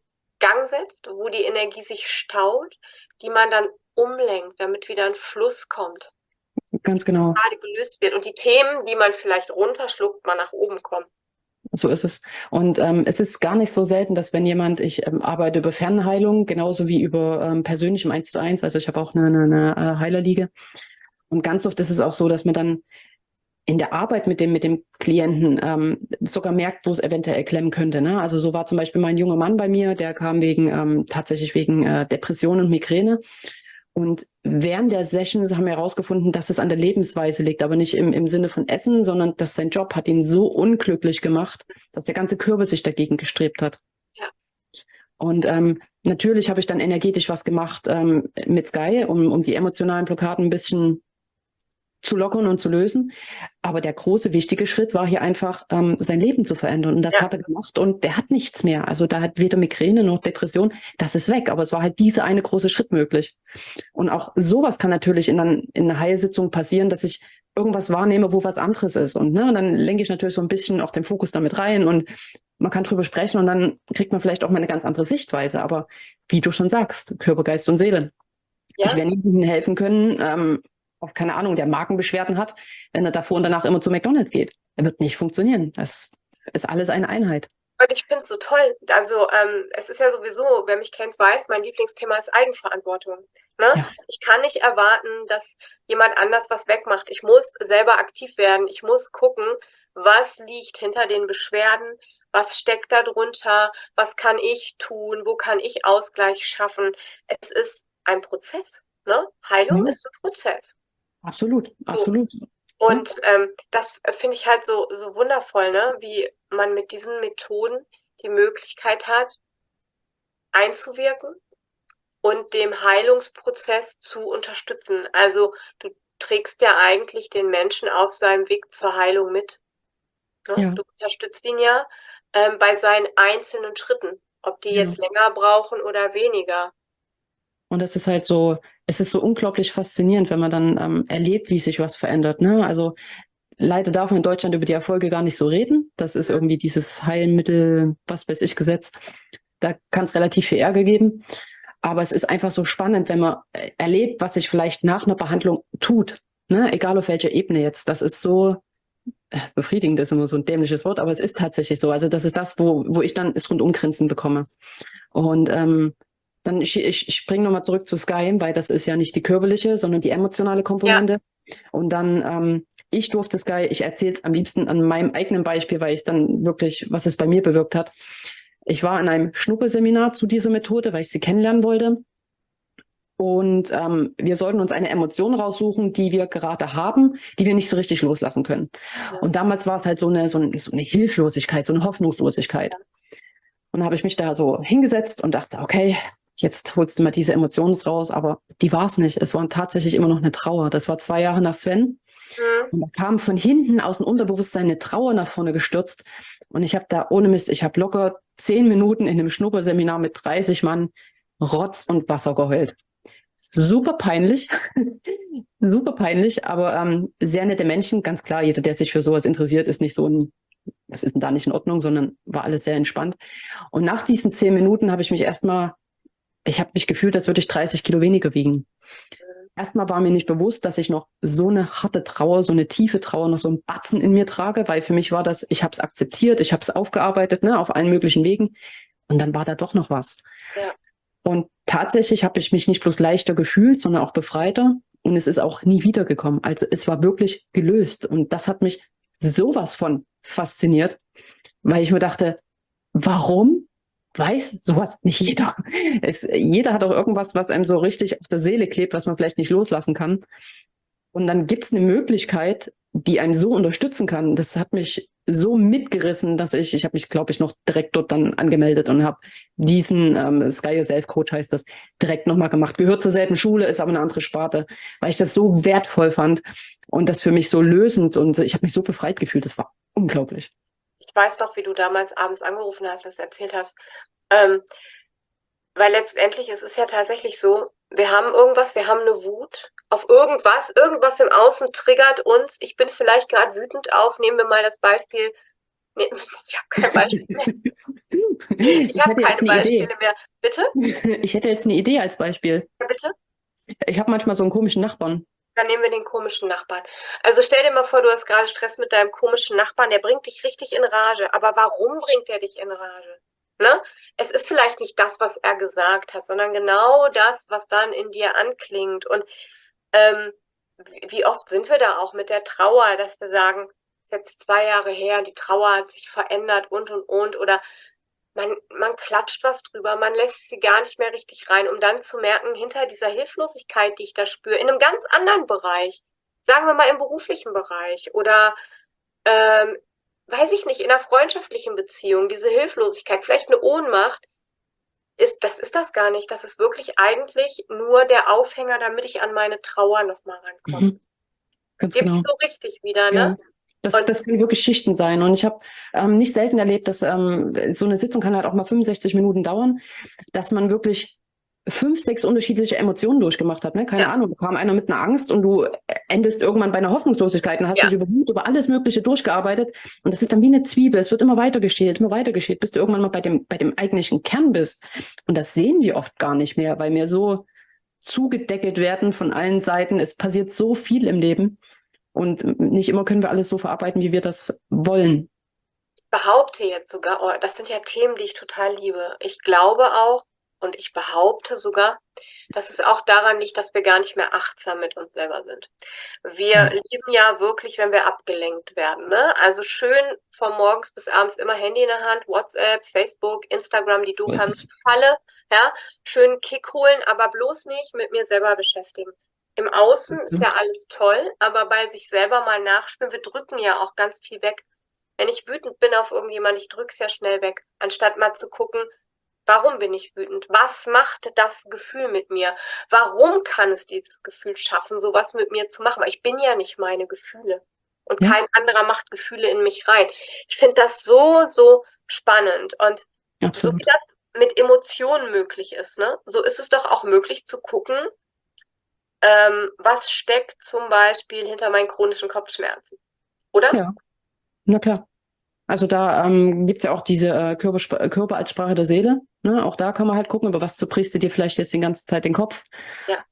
Gang setzt, wo die Energie sich staut, die man dann umlenkt, damit wieder ein Fluss kommt, Ganz genau. gerade gelöst wird und die Themen, die man vielleicht runterschluckt, mal nach oben kommen. So ist es. Und es ist gar nicht so selten, dass wenn jemand, ich arbeite über Fernheilung, genauso wie über persönlich im 1:1, also ich habe auch eine Heilerliege. Und ganz oft ist es auch so, dass man dann in der Arbeit mit dem Klienten sogar merkt, wo es eventuell klemmen könnte. Ne? Also so war zum Beispiel mein junger Mann bei mir, der kam tatsächlich wegen Depression und Migräne. Und während der Sessions haben wir herausgefunden, dass es an der Lebensweise liegt, aber nicht im Sinne von Essen, sondern dass sein Job hat ihn so unglücklich gemacht, dass der ganze Körper sich dagegen gestrebt hat. Ja. Und natürlich habe ich dann energetisch was gemacht mit Sky, um die emotionalen Blockaden ein bisschen zu lockern und zu lösen. Aber der große, wichtige Schritt war hier einfach, sein Leben zu verändern. Und das hat er gemacht und der hat nichts mehr. Also da hat weder Migräne noch Depression. Das ist weg. Aber es war halt dieser eine große Schritt möglich. Und auch sowas kann natürlich in einer Heilsitzung passieren, dass ich irgendwas wahrnehme, wo was anderes ist. Und dann lenke ich natürlich so ein bisschen auch den Fokus damit rein und man kann drüber sprechen und dann kriegt man vielleicht auch mal eine ganz andere Sichtweise. Aber wie du schon sagst, Körper, Geist und Seele. Ja. Ich werde Ihnen helfen können, auf keine Ahnung, der Magenbeschwerden hat, wenn er davor und danach immer zu McDonald's geht. Er wird nicht funktionieren. Das ist alles eine Einheit. Und ich finde es so toll. Also es ist ja sowieso, wer mich kennt, weiß, mein Lieblingsthema ist Eigenverantwortung. Ne? Ja. Ich kann nicht erwarten, dass jemand anders was wegmacht. Ich muss selber aktiv werden. Ich muss gucken, was liegt hinter den Beschwerden, was steckt da drunter, was kann ich tun, wo kann ich Ausgleich schaffen. Es ist ein Prozess. Ne? Heilung ist ein Prozess. Absolut, So. absolut. Und das finde ich halt so wundervoll, ne? Wie man mit diesen Methoden die Möglichkeit hat, einzuwirken und dem Heilungsprozess zu unterstützen. Also du trägst ja eigentlich den Menschen auf seinem Weg zur Heilung mit. Ne? Ja. Du unterstützt ihn ja bei seinen einzelnen Schritten, ob die Ja. jetzt länger brauchen oder weniger. Und es ist halt so, es ist so unglaublich faszinierend, wenn man dann erlebt, wie sich was verändert. Ne? Also leider darf man in Deutschland über die Erfolge gar nicht so reden. Das ist irgendwie dieses Heilmittel, was weiß ich, Gesetz. Da kann es relativ viel Ärger geben. Aber es ist einfach so spannend, wenn man erlebt, was sich vielleicht nach einer Behandlung tut. Ne? Egal auf welcher Ebene jetzt. Das ist so befriedigend, ist immer so ein dämliches Wort, aber es ist tatsächlich so. Also das ist das, wo ich dann das Rundumgrinsen bekomme. Und dann ich springe nochmal zurück zu Sky, weil das ist ja nicht die körperliche, sondern die emotionale Komponente. Ja. Und dann, ich durfte Sky, ich erzähle es am liebsten an meinem eigenen Beispiel, weil ich dann wirklich, was es bei mir bewirkt hat. Ich war in einem Schnuppelseminar zu dieser Methode, weil ich sie kennenlernen wollte. Und wir sollten uns eine Emotion raussuchen, die wir gerade haben, die wir nicht so richtig loslassen können. Ja. Und damals war es halt so eine Hilflosigkeit, so eine Hoffnungslosigkeit. Ja. Und dann habe ich mich da so hingesetzt und dachte, okay, jetzt holst du mal diese Emotionen raus, aber die war es nicht. Es war tatsächlich immer noch eine Trauer. Das war 2 Jahre nach Sven. Mhm. Und da kam von hinten aus dem Unterbewusstsein eine Trauer nach vorne gestürzt. Und ich habe da, ohne Mist, ich habe locker 10 Minuten in einem Schnupperseminar mit 30 Mann Rotz und Wasser geheult. Super peinlich, super peinlich, aber sehr nette Menschen, ganz klar, jeder, der sich für sowas interessiert, ist nicht so ein, was ist denn da nicht in Ordnung, sondern war alles sehr entspannt. Und nach diesen 10 Minuten habe ich mich ich habe mich gefühlt, als würde ich 30 Kilo weniger wiegen. Erstmal war mir nicht bewusst, dass ich noch so eine harte Trauer, so eine tiefe Trauer, noch so einen Batzen in mir trage, weil für mich war das, ich habe es akzeptiert, ich habe es aufgearbeitet, ne, auf allen möglichen Wegen. Und dann war da doch noch was. Ja. Und tatsächlich habe ich mich nicht bloß leichter gefühlt, sondern auch befreiter. Und es ist auch nie wiedergekommen. Also es war wirklich gelöst. Und das hat mich sowas von fasziniert, weil ich mir dachte, warum weiß sowas nicht jeder? Jeder hat auch irgendwas, was einem so richtig auf der Seele klebt, was man vielleicht nicht loslassen kann. Und dann gibt es eine Möglichkeit, die einen so unterstützen kann. Das hat mich so mitgerissen, dass ich habe mich, glaube ich, noch direkt dort dann angemeldet und habe diesen Sky Yourself Coach heißt das, direkt nochmal gemacht. Gehört zur selben Schule, ist aber eine andere Sparte, weil ich das so wertvoll fand und das für mich so lösend und ich habe mich so befreit gefühlt. Das war unglaublich. Ich weiß noch, wie du damals abends angerufen hast, das erzählt hast. Weil letztendlich, es ist ja tatsächlich so, wir haben irgendwas, wir haben eine Wut auf irgendwas im Außen triggert uns. Ich bin vielleicht gerade wütend auf, nehmen wir mal das Beispiel Nee, ich habe kein Beispiel mehr. Ich Ich habe hätte jetzt keine eine Idee. Beispiele mehr. Bitte? Ich hätte jetzt eine Idee als Beispiel. Ja, bitte? Ich habe manchmal so einen komischen Nachbarn. Dann nehmen wir den komischen Nachbarn. Also stell dir mal vor, du hast gerade Stress mit deinem komischen Nachbarn, der bringt dich richtig in Rage. Aber warum bringt er dich in Rage? Ne? Es ist vielleicht nicht das, was er gesagt hat, sondern genau das, was dann in dir anklingt. Und ähm, wie oft sind wir da auch mit der Trauer, dass wir sagen, es ist jetzt 2 Jahre her, die Trauer hat sich verändert und. Oder man klatscht was drüber, man lässt sie gar nicht mehr richtig rein, um dann zu merken, hinter dieser Hilflosigkeit, die ich da spüre, in einem ganz anderen Bereich, sagen wir mal im beruflichen Bereich oder ähm, weiß ich nicht, in einer freundschaftlichen Beziehung, diese Hilflosigkeit, vielleicht eine Ohnmacht, das ist das gar nicht. Das ist wirklich eigentlich nur der Aufhänger, damit ich an meine Trauer nochmal rankomme. Mhm, ganz Gebe ich genau. so richtig wieder, ne? Ja. Das, Und das können wirklich Schichten sein. Und ich habe nicht selten erlebt, dass so eine Sitzung kann halt auch mal 65 Minuten dauern, dass man wirklich 5, 6 unterschiedliche Emotionen durchgemacht hat. Ne? Keine ja, Ahnung, da kam einer mit einer Angst und du endest irgendwann bei einer Hoffnungslosigkeit und hast ja, dich über Wut, über alles Mögliche durchgearbeitet. Und das ist dann wie eine Zwiebel. Es wird immer weiter geschält, bis du irgendwann mal bei dem eigentlichen Kern bist. Und das sehen wir oft gar nicht mehr, weil wir so zugedeckelt werden von allen Seiten. Es passiert so viel im Leben. Und nicht immer können wir alles so verarbeiten, wie wir das wollen. behaupte jetzt sogar, oh, das sind ja Themen, die ich total liebe. Ich glaube auch und ich behaupte sogar, dass es auch daran liegt, dass wir gar nicht mehr achtsam mit uns selber sind. Wir Ja, lieben ja wirklich, wenn wir abgelenkt werden, ne? Also schön von morgens bis abends immer Handy in der Hand, WhatsApp, Facebook, Instagram, die so ist es. Dopaminfalle, ja? Schön Kick holen, aber bloß nicht mit mir selber beschäftigen. Im Außen ist ja alles toll, aber bei sich selber mal nachspüren, wir drücken ja auch ganz viel weg. Wenn ich wütend bin auf irgendjemand, ich drück's ja schnell weg, anstatt mal zu gucken, warum bin ich wütend? Was macht das Gefühl mit mir? Warum kann es dieses Gefühl schaffen, sowas mit mir zu machen? Weil ich bin ja nicht meine Gefühle. Und Ja, kein anderer macht Gefühle in mich rein. Ich finde das so, so spannend. Und so wie absolut. das mit Emotionen möglich ist, ne, so ist es doch auch möglich zu gucken, was steckt zum Beispiel hinter meinen chronischen Kopfschmerzen. Oder? Ja, na klar. Also da gibt es ja auch diese Körper als Sprache der Seele. Ne? Auch da kann man halt gucken, über was zerbrichst du dir vielleicht jetzt die ganze Zeit den Kopf. Ja.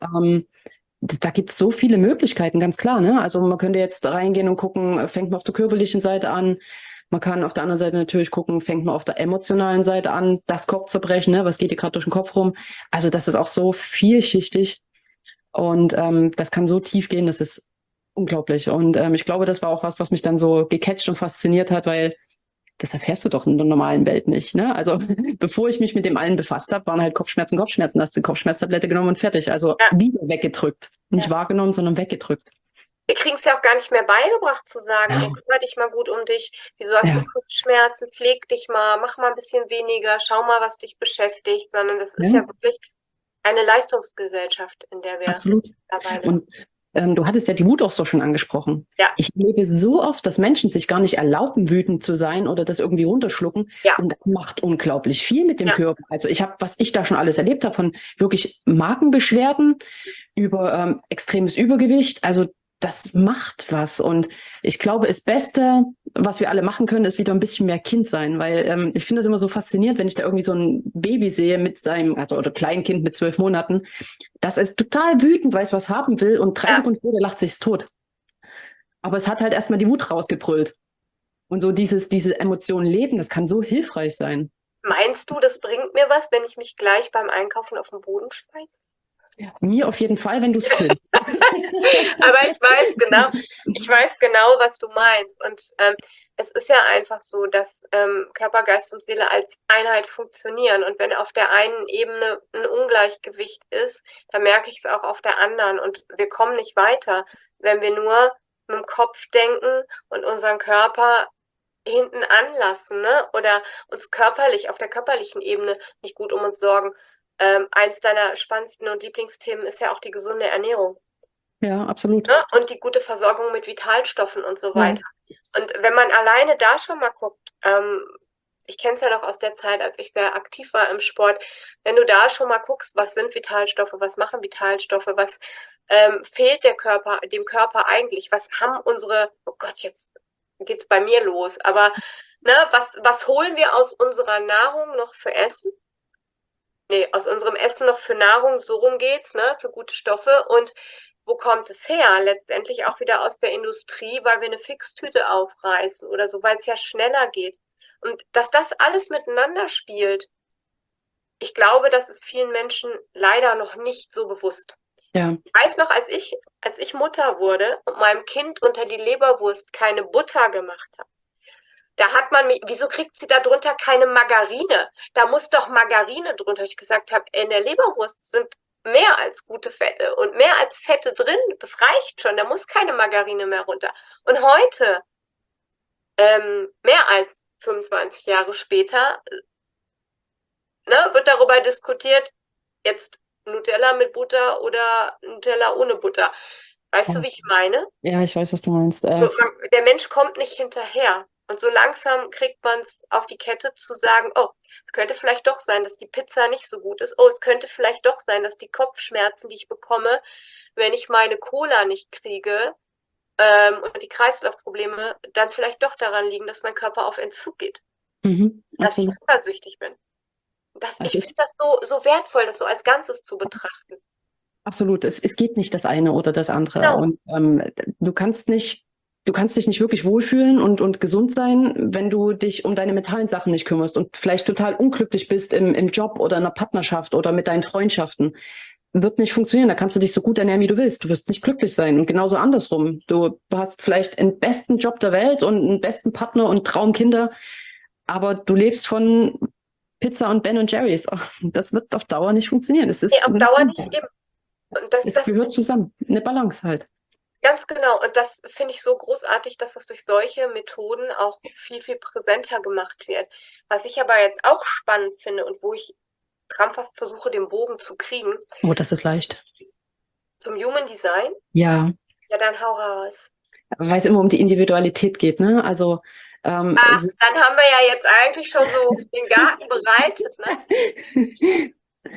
Da gibt es so viele Möglichkeiten, ganz klar. Ne? Also man könnte jetzt reingehen und gucken, fängt man auf der körperlichen Seite an. Man kann auf der anderen Seite natürlich gucken, fängt man auf der emotionalen Seite an, das Kopfzerbrechen, ne? Was geht dir gerade durch den Kopf rum? Also das ist auch so vielschichtig und das kann so tief gehen, das ist unglaublich. Und ich glaube, das war auch was mich dann so gecatcht und fasziniert hat, weil das erfährst du doch in der normalen Welt nicht. Ne? Also bevor ich mich mit dem allen befasst habe, waren halt Kopfschmerzen, Kopfschmerzen. Hast du Kopfschmerztablette genommen und fertig. Also Ja. wieder weggedrückt. Nicht Ja. wahrgenommen, sondern weggedrückt. Wir kriegen es ja auch gar nicht mehr beigebracht zu sagen, ey, Ja, kümmere dich mal gut um dich. Wieso hast du ja, Kopfschmerzen? Pfleg dich mal, mach mal ein bisschen weniger, schau mal, was dich beschäftigt, sondern das ist ja ja, wirklich eine Leistungsgesellschaft, in der wir absolut. mittlerweile leben. Und du hattest ja die Wut auch so schon angesprochen. Ja, Ich erlebe so oft, dass Menschen sich gar nicht erlauben, wütend zu sein oder das irgendwie runterschlucken. ja, Und das macht unglaublich viel mit dem ja. Körper. Also was ich da schon alles erlebt habe, von wirklich Magenbeschwerden über extremes Übergewicht. Also das macht was. Und ich glaube, das Beste, was wir alle machen können, ist wieder ein bisschen mehr Kind sein. Weil ich finde das immer so faszinierend, wenn ich da irgendwie so ein Baby sehe mit seinem, also oder Kleinkind mit 12 Monaten, das ist total wütend, weil es was haben will und 3 Sekunden später lacht sich's tot. Aber es hat halt erstmal die Wut rausgebrüllt. Und so diese Emotionen leben, das kann so hilfreich sein. Meinst du, das bringt mir was, wenn ich mich gleich beim Einkaufen auf den Boden schmeiße? Mir auf jeden Fall, wenn du es filmst. Aber ich weiß genau, was du meinst. Und es ist ja einfach so, dass Körper, Geist und Seele als Einheit funktionieren. Und wenn auf der einen Ebene ein Ungleichgewicht ist, dann merke ich es auch auf der anderen. Und wir kommen nicht weiter, wenn wir nur mit dem Kopf denken und unseren Körper hinten anlassen, ne? Oder uns körperlich, auf der körperlichen Ebene nicht gut um uns sorgen. Eins deiner spannendsten und Lieblingsthemen ist ja auch die gesunde Ernährung, Ja, absolut. ne? Und die gute Versorgung mit Vitalstoffen und so Ja. weiter. Und wenn man alleine da schon mal guckt, ich kenne es ja noch aus der Zeit, als ich sehr aktiv war im Sport, wenn du da schon mal guckst, was sind Vitalstoffe, was machen Vitalstoffe, was fehlt dem Körper eigentlich, was haben unsere, oh Gott, jetzt geht's bei mir los, aber Ne, was holen wir aus unserer Nahrung noch für Essen? Nee, aus unserem Essen noch für Nahrung, so rum geht's, ne, für gute Stoffe. Und wo kommt es her? Letztendlich auch wieder aus der Industrie, weil wir eine Fixtüte aufreißen oder so, weil es ja schneller geht. Und dass das alles miteinander spielt, ich glaube, das ist vielen Menschen leider noch nicht so bewusst. Ja. Ich weiß noch, als ich Mutter wurde und meinem Kind unter die Leberwurst keine Butter gemacht habe, da hat man mich, wieso kriegt sie da drunter keine Margarine? Da muss doch Margarine drunter. Ich gesagt habe, in der Leberwurst sind mehr als gute Fette und mehr als Fette drin. Das reicht schon. Da muss keine Margarine mehr runter. Und heute, mehr als 25 Jahre später, ne, wird darüber diskutiert, jetzt Nutella mit Butter oder Nutella ohne Butter. Weißt du, wie ich meine? Ja, ich weiß, was du meinst. Der Mensch kommt nicht hinterher. Und so langsam kriegt man es auf die Kette zu sagen, oh, es könnte vielleicht doch sein, dass die Pizza nicht so gut ist. Oh, es könnte vielleicht doch sein, dass die Kopfschmerzen, die ich bekomme, wenn ich meine Cola nicht kriege, und die Kreislaufprobleme dann vielleicht doch daran liegen, dass mein Körper auf Entzug geht, dass ich Absolut. zuckersüchtig bin. Ich Also finde das so wertvoll, das so als Ganzes zu betrachten. absolut. Es geht nicht das eine oder das andere. Genau. Und du kannst dich nicht wirklich wohlfühlen und gesund sein, wenn du dich um deine mentalen Sachen nicht kümmerst und vielleicht total unglücklich bist im Job oder in einer Partnerschaft oder mit deinen Freundschaften. Wird nicht funktionieren. Da kannst du dich so gut ernähren, wie du willst. Du wirst nicht glücklich sein. Und genauso andersrum. Du hast vielleicht den besten Job der Welt und einen besten Partner und Traumkinder, aber du lebst von Pizza und Ben und Jerry's. Das wird auf Dauer nicht funktionieren. Es ist, Nee, auf Dauer nicht eben. Und es gehört zusammen. Eine Balance halt. ganz genau. Und das finde ich so großartig, dass das durch solche Methoden auch viel, viel präsenter gemacht wird. Was ich aber jetzt auch spannend finde und wo ich krampfhaft versuche, den Bogen zu kriegen, Oh, das ist leicht. zum Human Design, Ja, ja, dann hau raus. weil es immer um die Individualität geht, ne? Also Dann haben wir ja jetzt eigentlich schon so den Garten bereitet, ne?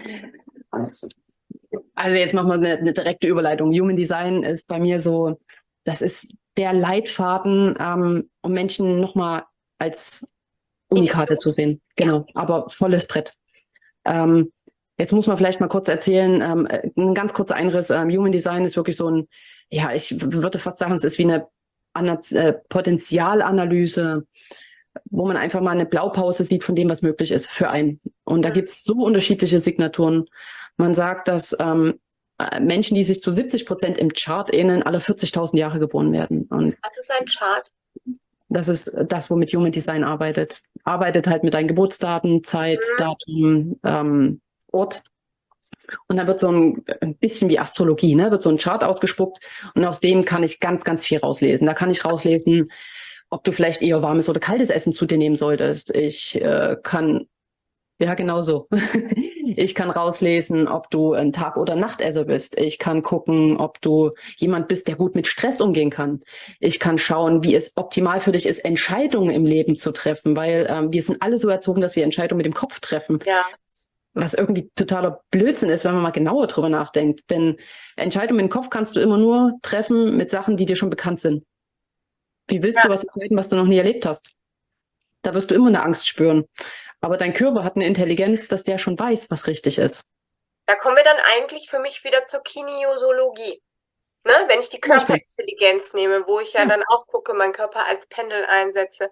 Also jetzt machen wir eine direkte Überleitung. Human Design ist bei mir so, das ist der Leitfaden, um Menschen nochmal als Unikate zu sehen. Genau, aber volles Brett. Jetzt muss man vielleicht mal kurz erzählen, ein ganz kurzer Einriss. Human Design ist wirklich so ein, ja, ich würde fast sagen, es ist wie eine Potenzialanalyse, wo man einfach mal eine Blaupause sieht von dem, was möglich ist für einen. Und da gibt es so unterschiedliche Signaturen. Man sagt, dass Menschen, die sich zu 70% im Chart ähneln, alle 40.000 Jahre geboren werden. Und Was ist ein Chart? das ist das, womit Human Design arbeitet. Arbeitet halt mit deinen Geburtsdaten, Zeit, Datum, Ort. Und da wird so ein bisschen wie Astrologie, ne? Wird so ein Chart ausgespuckt und aus dem kann ich ganz, ganz viel rauslesen. Da kann ich rauslesen, ob du vielleicht eher warmes oder kaltes Essen zu dir nehmen solltest. Ich kann, ja, genau so. Ich kann rauslesen, ob du ein Tag- oder Nachtesser bist. Ich kann gucken, ob du jemand bist, der gut mit Stress umgehen kann. Ich kann schauen, wie es optimal für dich ist, Entscheidungen im Leben zu treffen, weil wir sind alle so erzogen, dass wir Entscheidungen mit dem Kopf treffen. Ja. Was irgendwie totaler Blödsinn ist, wenn man mal genauer drüber nachdenkt. Denn Entscheidungen mit dem Kopf kannst du immer nur treffen mit Sachen, die dir schon bekannt sind. Wie willst du was entscheiden, was du noch nie erlebt hast? Da wirst du immer eine Angst spüren. Aber dein Körper hat eine Intelligenz, dass der schon weiß, was richtig ist. Da kommen wir dann eigentlich für mich wieder zur Kinesiologie. Ne? Wenn ich die Körperintelligenz nehme, wo ich ja dann auch gucke, meinen Körper als Pendel einsetze.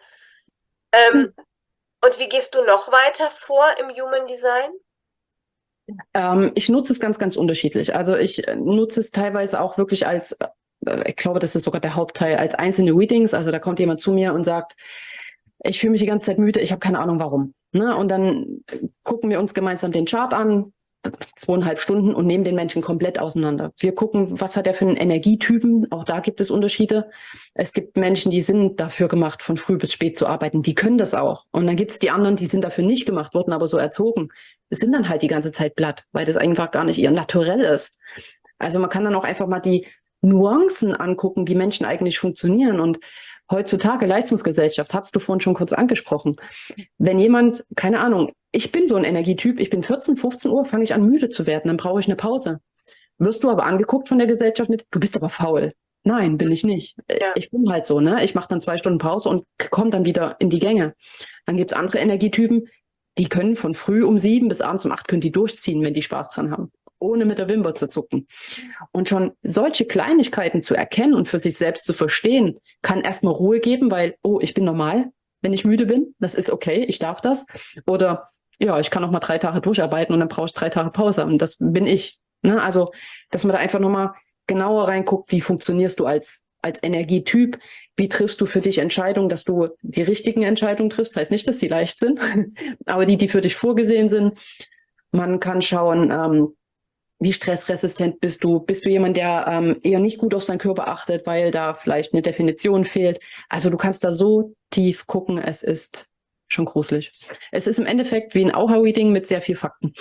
Und wie gehst du noch weiter vor im Human Design? Ich nutze es ganz, ganz unterschiedlich. Also ich nutze es teilweise auch wirklich als, ich glaube, das ist sogar der Hauptteil, als einzelne Readings. Also da kommt jemand zu mir und sagt, ich fühle mich die ganze Zeit müde, ich habe keine Ahnung warum. Ne? Und dann gucken wir uns gemeinsam den Chart an, 2,5 Stunden und nehmen den Menschen komplett auseinander. Wir gucken, was hat er für einen Energietypen, auch da gibt es Unterschiede. Es gibt Menschen, die sind dafür gemacht, von früh bis spät zu arbeiten, die können das auch. Und dann gibt es die anderen, die sind dafür nicht gemacht, wurden aber so erzogen. Es sind dann halt die ganze Zeit platt, weil das einfach gar nicht ihr Naturell ist. Also man kann dann auch einfach mal die Nuancen angucken, wie Menschen eigentlich funktionieren. Und heutzutage Leistungsgesellschaft, hast du vorhin schon kurz angesprochen. Wenn jemand, keine Ahnung, ich bin so ein Energietyp, ich bin 14, 15 Uhr, fange ich an müde zu werden, dann brauche ich eine Pause. Wirst du aber angeguckt von der Gesellschaft mit, du bist aber faul. Nein, bin ich nicht. Ja. Ich bin halt so, ne? Ich mache dann 2 Stunden Pause und komme dann wieder in die Gänge. Dann gibt's andere Energietypen, die können von früh um 7 bis abends um 8 können die durchziehen, wenn die Spaß dran haben, ohne mit der Wimper zu zucken. Und schon solche Kleinigkeiten zu erkennen und für sich selbst zu verstehen, kann erstmal Ruhe geben, weil, oh, ich bin normal, wenn ich müde bin. Das ist okay, ich darf das. Oder ja, ich kann auch mal 3 Tage durcharbeiten und dann brauche ich 3 Tage Pause. Und das bin ich. Ne? Also, dass man da einfach nochmal genauer reinguckt, wie funktionierst du als Energietyp, wie triffst du für dich Entscheidungen, dass du die richtigen Entscheidungen triffst. Heißt nicht, dass die leicht sind, aber die für dich vorgesehen sind. Man kann schauen, wie stressresistent bist du? Bist du jemand, der eher nicht gut auf seinen Körper achtet, weil da vielleicht eine Definition fehlt? Also du kannst da so tief gucken, es ist schon gruselig. Es ist im Endeffekt wie ein Auha-Reading mit sehr viel Fakten.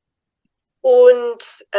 Und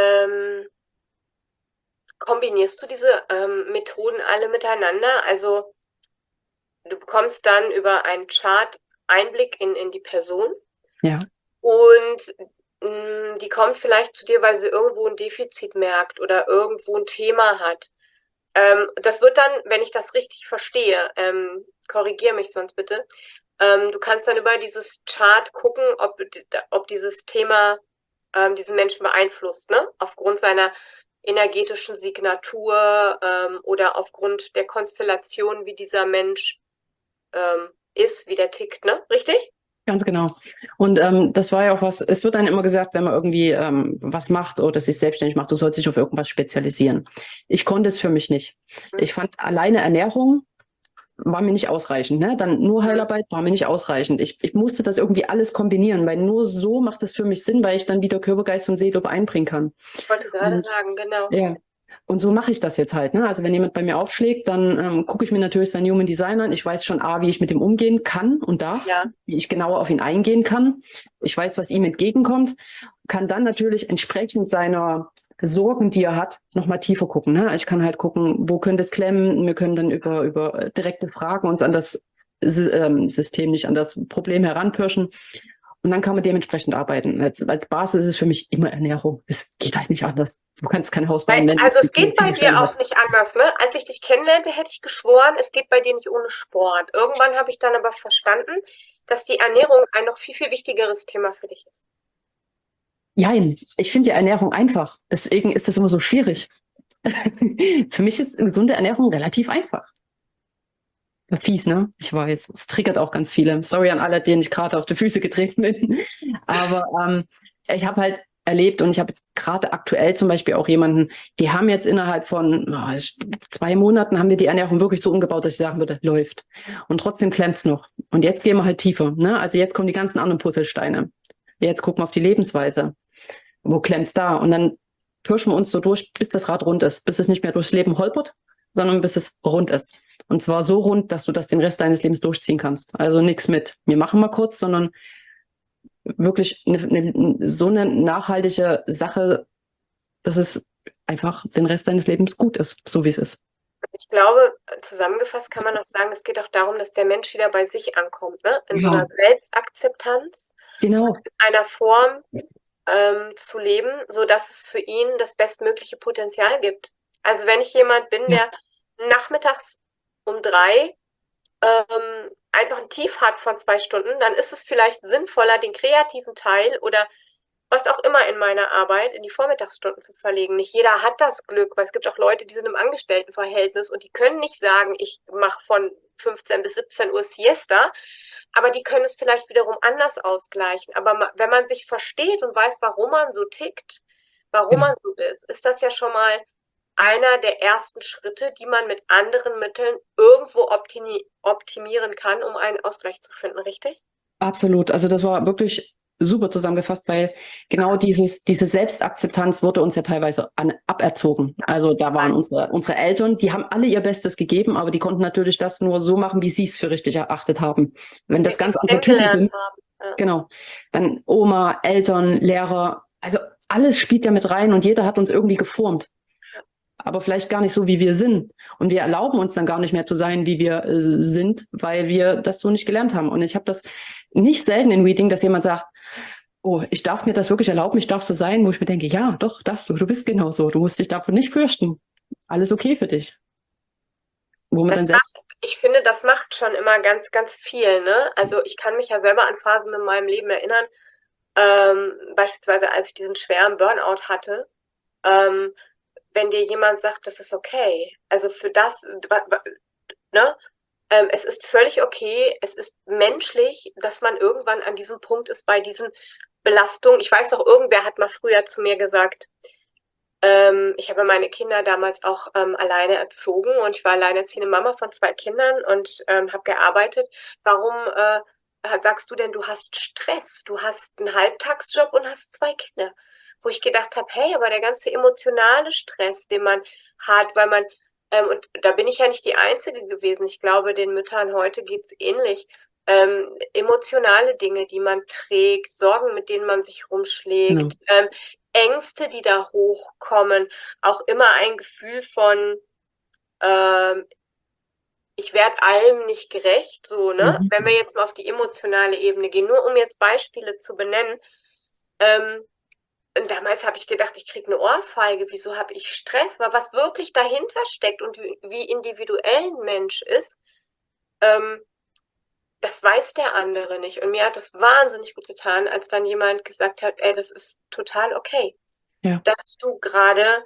kombinierst du diese Methoden alle miteinander? Also du bekommst dann über einen Chart Einblick in die Person Ja, und die kommt vielleicht zu dir, weil sie irgendwo ein Defizit merkt oder irgendwo ein Thema hat. Das wird dann, wenn ich das richtig verstehe, korrigiere mich sonst bitte, du kannst dann über dieses Chart gucken, ob dieses Thema diesen Menschen beeinflusst, ne? Aufgrund seiner energetischen Signatur oder aufgrund der Konstellation, wie dieser Mensch ist, wie der tickt, ne? Richtig? ganz genau. Und das war ja auch was, es wird dann immer gesagt, wenn man irgendwie was macht oder sich selbstständig macht, du sollst dich auf irgendwas spezialisieren. Ich konnte es für mich nicht. Ich fand alleine Ernährung war mir nicht ausreichend. Ne? Dann nur Heilarbeit war mir nicht ausreichend. Ich musste das irgendwie alles kombinieren, weil nur so macht es für mich Sinn, weil ich dann wieder Körper, Geist und Seele einbringen kann. Ich wollte gerade sagen, genau. Ja. Und so mache ich das jetzt halt. Ne? Also wenn jemand bei mir aufschlägt, dann gucke ich mir natürlich seinen Human Design an. Ich weiß schon, wie ich mit ihm umgehen kann und darf, Ja. wie ich genauer auf ihn eingehen kann. Ich weiß, was ihm entgegenkommt, kann dann natürlich entsprechend seiner Sorgen, die er hat, nochmal tiefer gucken. Ne? Ich kann halt gucken, wo könnte es klemmen. Wir können dann über direkte Fragen uns an das System, nicht an das Problem heranpirschen. Und dann kann man dementsprechend arbeiten. Als Basis ist es für mich immer Ernährung. Es geht halt nicht anders. Du kannst kein Haus bauen, wenn Also es du geht bei viele Steine dir auch hast. nicht anders, ne? Als ich dich kennenlernte, hätte ich geschworen, es geht bei dir nicht ohne Sport. Irgendwann habe ich dann aber verstanden, dass die Ernährung ein noch viel, viel wichtigeres Thema für dich ist. Jein, ich finde die Ernährung einfach. Deswegen ist das immer so schwierig. Für mich ist gesunde Ernährung relativ einfach. Ja, fies, ne? Ich weiß. Es triggert auch ganz viele. Sorry an alle, denen ich gerade auf die Füße getreten bin. Aber ich habe halt erlebt und ich habe jetzt gerade aktuell zum Beispiel auch jemanden, die haben jetzt innerhalb von 2 Monaten haben wir die Ernährung wirklich so umgebaut, dass ich sagen würde, läuft. Und trotzdem klemmt's noch. Und jetzt gehen wir halt tiefer. Ne? Also jetzt kommen die ganzen anderen Puzzlesteine. Jetzt gucken wir auf die Lebensweise. Wo klemmt's da? Und dann pirschen wir uns so durch, bis das Rad rund ist, bis es nicht mehr durchs Leben holpert, sondern bis es rund ist. Und zwar so rund, dass du das den Rest deines Lebens durchziehen kannst. Also nichts mit, wir machen mal kurz, sondern wirklich so eine nachhaltige Sache, dass es einfach den Rest deines Lebens gut ist, so wie es ist. Ich glaube, zusammengefasst kann man auch sagen, es geht auch darum, dass der Mensch wieder bei sich ankommt, ne? In so einer Selbstakzeptanz, Genau. in einer Form zu leben, sodass es für ihn das bestmögliche Potenzial gibt. Also wenn ich jemand bin, der nachmittags um 3 einfach ein Tief hat von 2 Stunden, dann ist es vielleicht sinnvoller, den kreativen Teil oder was auch immer in meiner Arbeit in die Vormittagsstunden zu verlegen. Nicht jeder hat das Glück, weil es gibt auch Leute, die sind im Angestelltenverhältnis und die können nicht sagen, ich mache von 15 bis 17 Uhr Siesta, aber die können es vielleicht wiederum anders ausgleichen. Aber wenn man sich versteht und weiß, warum man so tickt, warum man so ist das ja schon mal einer der ersten Schritte, die man mit anderen Mitteln irgendwo optimieren kann, um einen Ausgleich zu finden, richtig? Absolut. Also das war wirklich super zusammengefasst, weil genau diese Selbstakzeptanz wurde uns ja teilweise aberzogen. Also da waren unsere Eltern, die haben alle ihr Bestes gegeben, aber die konnten natürlich das nur so machen, wie sie es für richtig erachtet haben. Wenn das ganz andere Typen sind, genau, dann Oma, Eltern, Lehrer, also alles spielt ja mit rein und jeder hat uns irgendwie geformt. Aber vielleicht gar nicht so, wie wir sind. Und wir erlauben uns dann gar nicht mehr zu sein, wie wir sind, weil wir das so nicht gelernt haben. Und ich habe das nicht selten in Reading, dass jemand sagt, oh, ich darf mir das wirklich erlauben, ich darf so sein, wo ich mir denke, ja, doch, darfst du bist genau so. Du musst dich davon nicht fürchten. Alles okay für dich. wo man dann selbst, Ich finde, das macht schon immer ganz, ganz viel, ne? Also ich kann mich ja selber an Phasen in meinem Leben erinnern, beispielsweise als ich diesen schweren Burnout hatte, ähm, wenn dir jemand sagt, das ist okay, also für das, ne? Es ist völlig okay, es ist menschlich, dass man irgendwann an diesem Punkt ist bei diesen Belastungen. Ich weiß noch, irgendwer hat mal früher zu mir gesagt, ich habe meine Kinder damals auch alleine erzogen und ich war alleinerziehende Mama von 2 Kindern und habe gearbeitet. Warum sagst du denn, du hast Stress? Du hast einen Halbtagsjob und hast 2 Kinder. Wo ich gedacht habe, hey, aber der ganze emotionale Stress, den man hat, weil man, und da bin ich ja nicht die Einzige gewesen. Ich glaube, den Müttern heute geht's ähnlich. Emotionale Dinge, die man trägt, Sorgen, mit denen man sich rumschlägt, genau. Ängste, die da hochkommen, auch immer ein Gefühl von, ähm, ich werde allem nicht gerecht, so, ne? Mhm. Wenn wir jetzt mal auf die emotionale Ebene gehen, nur um jetzt Beispiele zu benennen. Ähm, und damals habe ich gedacht, ich kriege eine Ohrfeige, wieso habe ich Stress? Aber was wirklich dahinter steckt und wie individuell ein Mensch ist, ähm, das weiß der andere nicht. Und mir hat das wahnsinnig gut getan, als dann jemand gesagt hat, ey, das ist total okay, Ja, dass du gerade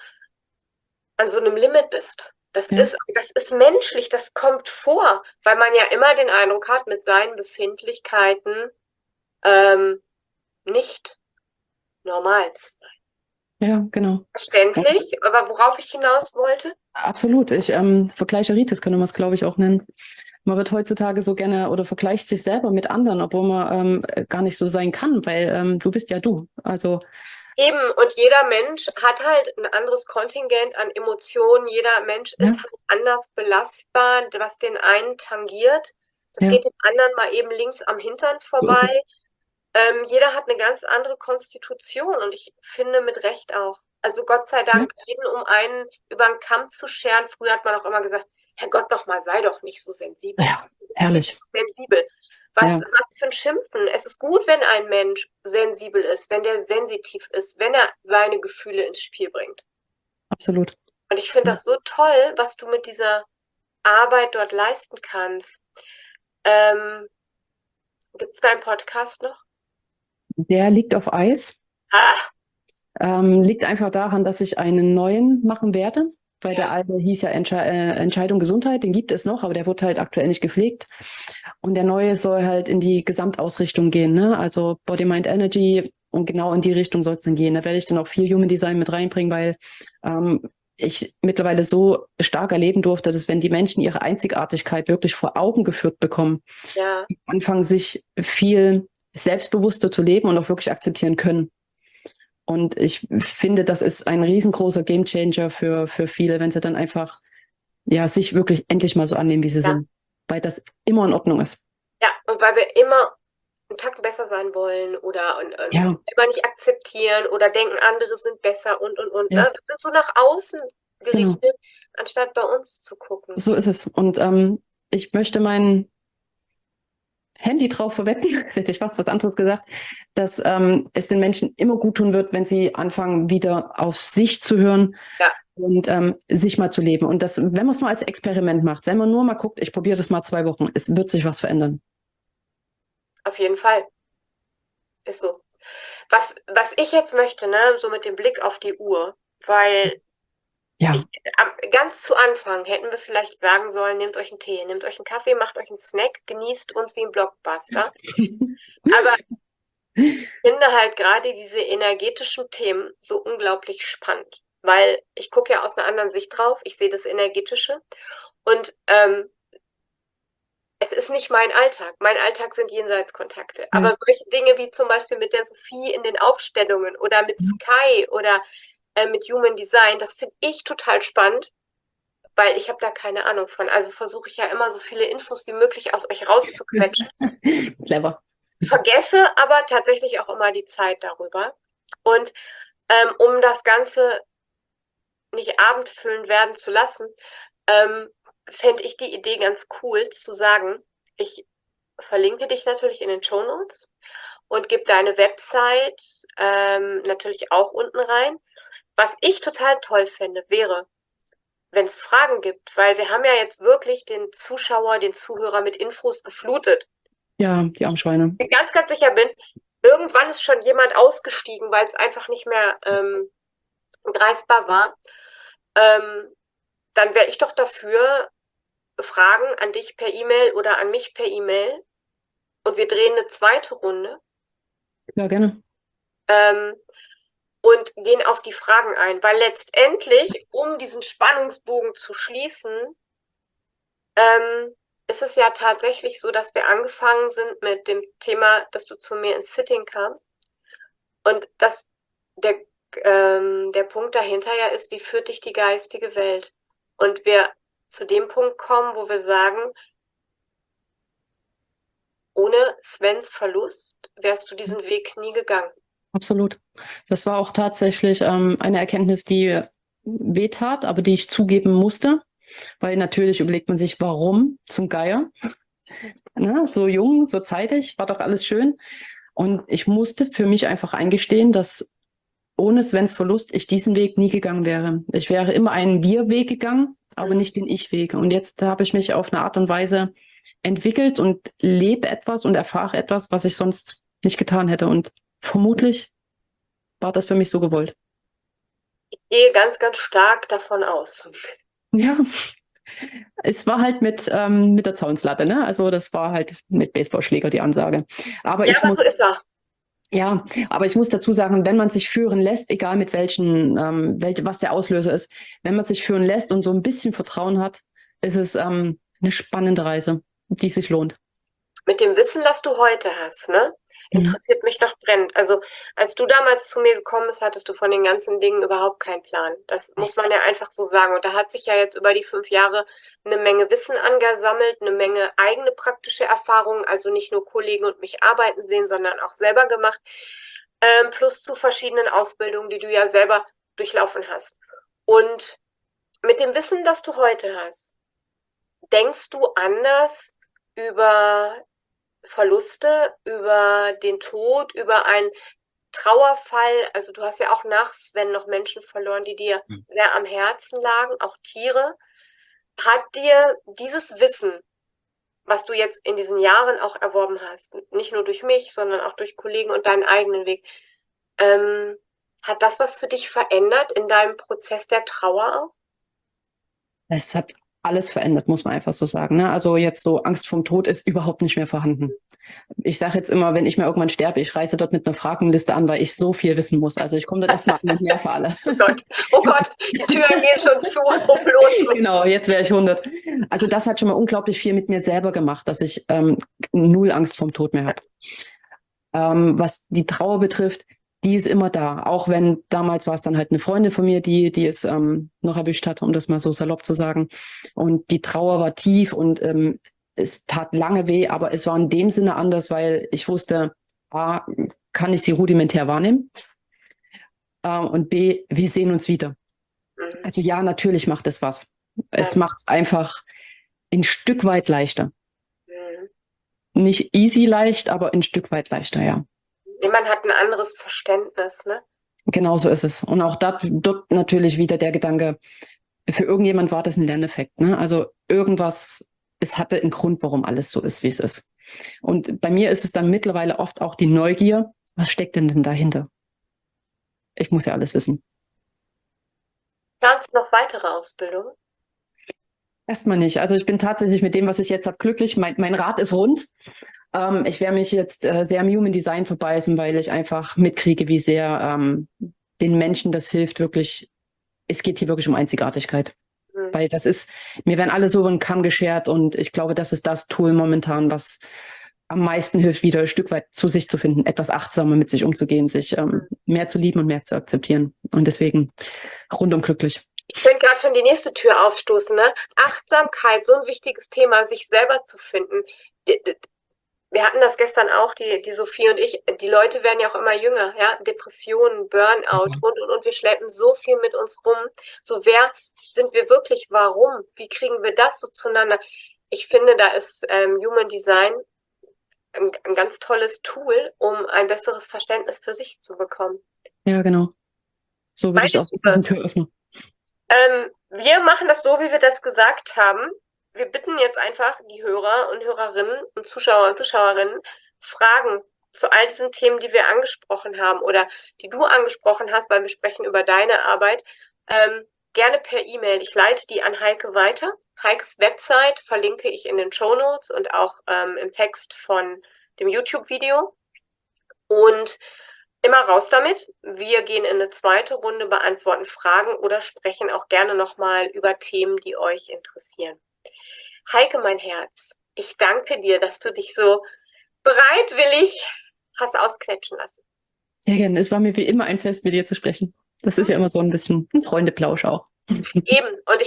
an so einem Limit bist. ja, Das ist menschlich, das kommt vor, weil man ja immer den Eindruck hat, mit seinen Befindlichkeiten ähm, nicht normal zu sein. ja, genau. Und Verständlich, aber worauf ich hinaus wollte? absolut. Ich Vergleicheritis könnte man es, glaube ich, auch nennen. Man wird heutzutage so gerne oder vergleicht sich selber mit anderen, obwohl man gar nicht so sein kann, weil du bist ja du. Also, Eben, und jeder Mensch hat halt ein anderes Kontingent an Emotionen. Jeder Mensch ist ja, halt anders belastbar, was den einen tangiert. Das ja, geht dem anderen mal eben links am Hintern so ist vorbei. es. Jeder hat eine ganz andere Konstitution und ich finde mit Recht auch. Also Gott sei Ja, Dank, jeden um einen über den Kamm zu scheren. Früher hat man auch immer gesagt, Herrgott, doch mal, sei doch nicht so sensibel. ja, Du bist viel herrlich. zu sensibel. Ja, Was für ein Schimpfen. Es ist gut, wenn ein Mensch sensibel ist, wenn der sensitiv ist, wenn er seine Gefühle ins Spiel bringt. absolut. Und ich finde Ja. das so toll, was du mit dieser Arbeit dort leisten kannst. Ähm, Gibt es deinen Podcast noch? Der liegt auf Eis. Ah, Liegt einfach daran, dass ich einen neuen machen werde, weil der ja. alte hieß ja Entscheidung Gesundheit, den gibt es noch, aber der wird halt aktuell nicht gepflegt. Und der neue soll halt in die Gesamtausrichtung gehen, ne? Also Body, Mind, Energy und genau in die Richtung soll es dann gehen. Da werde ich dann auch viel Human Design mit reinbringen, weil ähm, ich mittlerweile so stark erleben durfte, dass wenn die Menschen ihre Einzigartigkeit wirklich vor Augen geführt bekommen, Ja, anfangen sich viel selbstbewusster zu leben und auch wirklich akzeptieren können. Und ich finde, das ist ein riesengroßer Gamechanger für viele, wenn sie dann einfach ja, sich wirklich endlich mal so annehmen, wie sie ja, sind. Weil das immer in Ordnung ist. ja. Und weil wir immer einen Tacken besser sein wollen oder und Ja, immer nicht akzeptieren oder denken, andere sind besser und, ne? ja, Wir sind so nach außen genau. gerichtet, anstatt bei uns zu gucken. So ist es. Und ich möchte mein Handy drauf verwetten, jetzt hätte ich fast was anderes gesagt, dass es den Menschen immer gut tun wird, wenn sie anfangen, wieder auf sich zu hören Ja, und sich mal zu leben. Und das, wenn man es mal als Experiment macht, wenn man nur mal guckt, ich probiere das mal 2 Wochen, es wird sich was verändern. auf jeden Fall. Ist so. Was ich jetzt möchte, ne, so mit dem Blick auf die Uhr, weil Ja. ganz zu Anfang hätten wir vielleicht sagen sollen, nehmt euch einen Tee, nehmt euch einen Kaffee, macht euch einen Snack, genießt uns wie ein Blockbuster. Aber ich finde halt gerade diese energetischen Themen so unglaublich spannend, weil ich gucke ja aus einer anderen Sicht drauf, ich sehe das Energetische und es ist nicht mein Alltag. Mein Alltag sind Jenseitskontakte. Ja. Aber solche Dinge wie zum Beispiel mit der Sophie in den Aufstellungen oder mit Sky oder mit Human Design, das finde ich total spannend, weil ich habe da keine Ahnung von. Also versuche ich ja immer so viele Infos wie möglich aus euch rauszuquetschen. Clever. Vergesse aber tatsächlich auch immer die Zeit darüber. Und um das Ganze nicht abendfüllend werden zu lassen, fände ich die Idee ganz cool zu sagen, ich verlinke dich natürlich in den Shownotes und gebe deine Website natürlich auch unten rein. Was ich total toll fände, wäre, wenn es Fragen gibt, weil wir haben ja jetzt wirklich den Zuschauer, den Zuhörer mit Infos geflutet. Ja, die Armschweine. Ich ganz, ganz sicher bin, irgendwann ist schon jemand ausgestiegen, weil es einfach nicht mehr greifbar war. Dann wäre ich doch dafür, Fragen an dich per E-Mail oder an mich per E-Mail und wir drehen eine zweite Runde Ja, gerne. und gehen auf die Fragen ein, weil letztendlich, um diesen Spannungsbogen zu schließen, ist es ja tatsächlich so, dass wir angefangen sind mit dem Thema, dass du zu mir ins Sitting kamst und dass der Punkt dahinter ja ist, wie führt dich die geistige Welt? Und wir zu dem Punkt kommen, wo wir sagen, ohne Svens Verlust wärst du diesen Weg nie gegangen. Absolut. Das war auch tatsächlich eine Erkenntnis, die wehtat, aber die ich zugeben musste, weil natürlich überlegt man sich, warum zum Geier? Ne? So jung, so zeitig, war doch alles schön. Und ich musste für mich einfach eingestehen, dass ohne Svens Verlust ich diesen Weg nie gegangen wäre. Ich wäre immer einen Wir-Weg gegangen, aber nicht den Ich-Weg. Und jetzt habe ich mich auf eine Art und Weise entwickelt und lebe etwas und erfahre etwas, was ich sonst nicht getan hätte. Und vermutlich war das für mich so gewollt. Ich gehe ganz, ganz stark davon aus. Ja, es war halt mit der Zaunslatte, ne? Also das war halt mit Baseballschläger die Ansage. Aber Ja, ich aber muss, so ist er. ja, aber ich muss dazu sagen, wenn man sich führen lässt, egal mit was der Auslöser ist, wenn man sich führen lässt und so ein bisschen Vertrauen hat, ist es eine spannende Reise, die sich lohnt. Mit dem Wissen, das du heute hast, ne? Mhm. Interessiert mich doch brennend. Also, als du damals zu mir gekommen bist, hattest du von den ganzen Dingen überhaupt keinen Plan. Das muss man ja einfach so sagen. Und da hat sich ja jetzt über die 5 Jahre eine Menge Wissen angesammelt, eine Menge eigene praktische Erfahrungen, also nicht nur Kollegen und mich arbeiten sehen, sondern auch selber gemacht, plus zu verschiedenen Ausbildungen, die du ja selber durchlaufen hast. Und mit dem Wissen, das du heute hast, denkst du anders über Verluste, über den Tod, über einen Trauerfall? Also du hast ja auch nach Sven noch Menschen verloren, die dir sehr am Herzen lagen, auch Tiere. Hat dir dieses Wissen, was du jetzt in diesen Jahren auch erworben hast, nicht nur durch mich, sondern auch durch Kollegen und deinen eigenen Weg, hat das was für dich verändert in deinem Prozess der Trauer auch? Es hat alles verändert, muss man einfach so sagen. Ne? Also jetzt so Angst vorm Tod ist überhaupt nicht mehr vorhanden. Ich sage jetzt immer, wenn ich mal irgendwann sterbe, ich reise dort mit einer Fragenliste an, weil ich so viel wissen muss. Also ich komme dort erstmal an und nerve alle. Oh Gott, die Türen gehen schon zu, um los. Genau, jetzt wäre ich 100. Also das hat schon mal unglaublich viel mit mir selber gemacht, dass ich null Angst vorm Tod mehr habe. Was die Trauer betrifft, die ist immer da. Auch wenn damals war es dann halt eine Freundin von mir, die es noch erwischt hat, um das mal so salopp zu sagen. Und die Trauer war tief und es tat lange weh, aber es war in dem Sinne anders, weil ich wusste, A, kann ich sie rudimentär wahrnehmen und B, wir sehen uns wieder. Also ja, natürlich macht es was. Es macht es einfach ein Stück weit leichter. Nicht easy leicht, aber ein Stück weit leichter, ja. Man hat ein anderes Verständnis, ne? Genau so ist es. Und auch dort natürlich wieder der Gedanke, für irgendjemand war das ein Lerneffekt. Ne? Also irgendwas, es hatte einen Grund, warum alles so ist, wie es ist. Und bei mir ist es dann mittlerweile oft auch die Neugier. Was steckt denn dahinter? Ich muss ja alles wissen. Planst du noch weitere Ausbildungen? Erstmal nicht. Also ich bin tatsächlich mit dem, was ich jetzt habe, glücklich. Mein Rad ist rund. Ich werde mich jetzt sehr im Human Design verbeißen, weil ich einfach mitkriege, wie sehr den Menschen das hilft, wirklich. Es geht hier wirklich um Einzigartigkeit. Weil das ist, mir werden alle so über den Kamm geschert und ich glaube, das ist das Tool momentan, was am meisten hilft, wieder ein Stück weit zu sich zu finden, etwas achtsamer mit sich umzugehen, sich mehr zu lieben und mehr zu akzeptieren. Und deswegen rundum glücklich. Ich könnte gerade schon die nächste Tür aufstoßen, ne? Achtsamkeit, so ein wichtiges Thema, sich selber zu finden. Wir hatten das gestern auch, die Sophie und ich, die Leute werden ja auch immer jünger, ja, Depressionen, Burnout und wir schleppen so viel mit uns rum. So, wer sind wir wirklich, warum? Wie kriegen wir das so zueinander? Ich finde, da ist Human Design ein ganz tolles Tool, um ein besseres Verständnis für sich zu bekommen. Ja, genau. So würde ich Meine auch, das ist ein Liebe, Türöffner. Wir machen das so, wie wir das gesagt haben. Wir bitten jetzt einfach die Hörer und Hörerinnen und Zuschauer und Zuschauerinnen, Fragen zu all diesen Themen, die wir angesprochen haben oder die du angesprochen hast, weil wir sprechen über deine Arbeit, gerne per E-Mail. Ich leite die an Heike weiter. Heikes Website verlinke ich in den Shownotes und auch im Text von dem YouTube-Video. Und immer raus damit. Wir gehen in eine zweite Runde, beantworten Fragen oder sprechen auch gerne nochmal über Themen, die euch interessieren. Heike, mein Herz, ich danke dir, dass du dich so bereitwillig hast ausquetschen lassen. Sehr gerne. Es war mir wie immer ein Fest, mit dir zu sprechen. Das ist ja immer so ein bisschen ein Freundeplausch auch. Eben. Und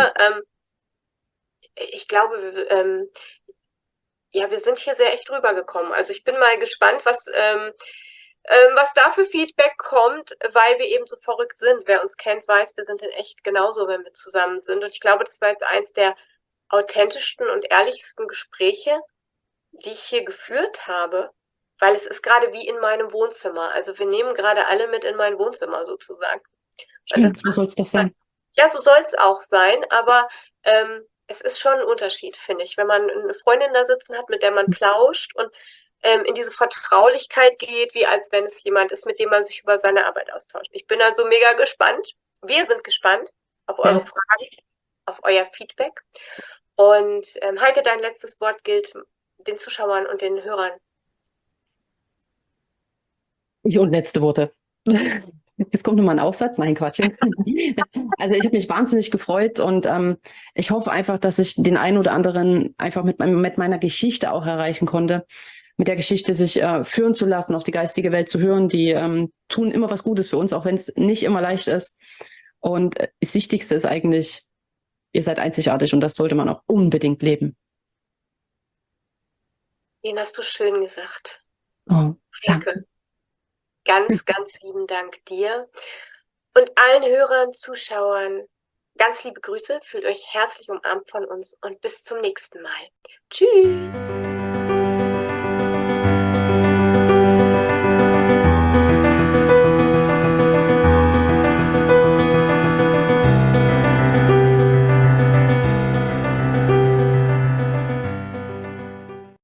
ich glaube, ja, wir sind hier sehr echt rübergekommen. Also ich bin mal gespannt, was da für Feedback kommt, weil wir eben so verrückt sind. Wer uns kennt, weiß, wir sind in echt genauso, wenn wir zusammen sind. Und ich glaube, das war jetzt eins der authentischsten und ehrlichsten Gespräche, die ich hier geführt habe, weil es ist gerade wie in meinem Wohnzimmer. Also wir nehmen gerade alle mit in mein Wohnzimmer sozusagen. Schön, so soll es doch sein. Ja, so soll es auch sein, aber es ist schon ein Unterschied, finde ich, wenn man eine Freundin da sitzen hat, mit der man plauscht und in diese Vertraulichkeit geht, wie als wenn es jemand ist, mit dem man sich über seine Arbeit austauscht. Ich bin also mega gespannt. Wir sind gespannt auf eure Ja. Fragen, auf euer Feedback. Und Heike, dein letztes Wort gilt den Zuschauern und den Hörern. Und letzte Worte. Jetzt kommt nochmal ein Aufsatz. Nein, Quatsch. Also ich habe mich wahnsinnig gefreut und ich hoffe einfach, dass ich den einen oder anderen einfach mit meiner Geschichte auch erreichen konnte. Mit der Geschichte sich führen zu lassen, auf die geistige Welt zu hören. Die tun immer was Gutes für uns, auch wenn es nicht immer leicht ist. Und das Wichtigste ist eigentlich, ihr seid einzigartig und das sollte man auch unbedingt leben. Den hast du schön gesagt. Oh, danke. Heike, ganz, ganz lieben Dank dir. Und allen Hörern, Zuschauern, ganz liebe Grüße, fühlt euch herzlich umarmt von uns und bis zum nächsten Mal. Tschüss!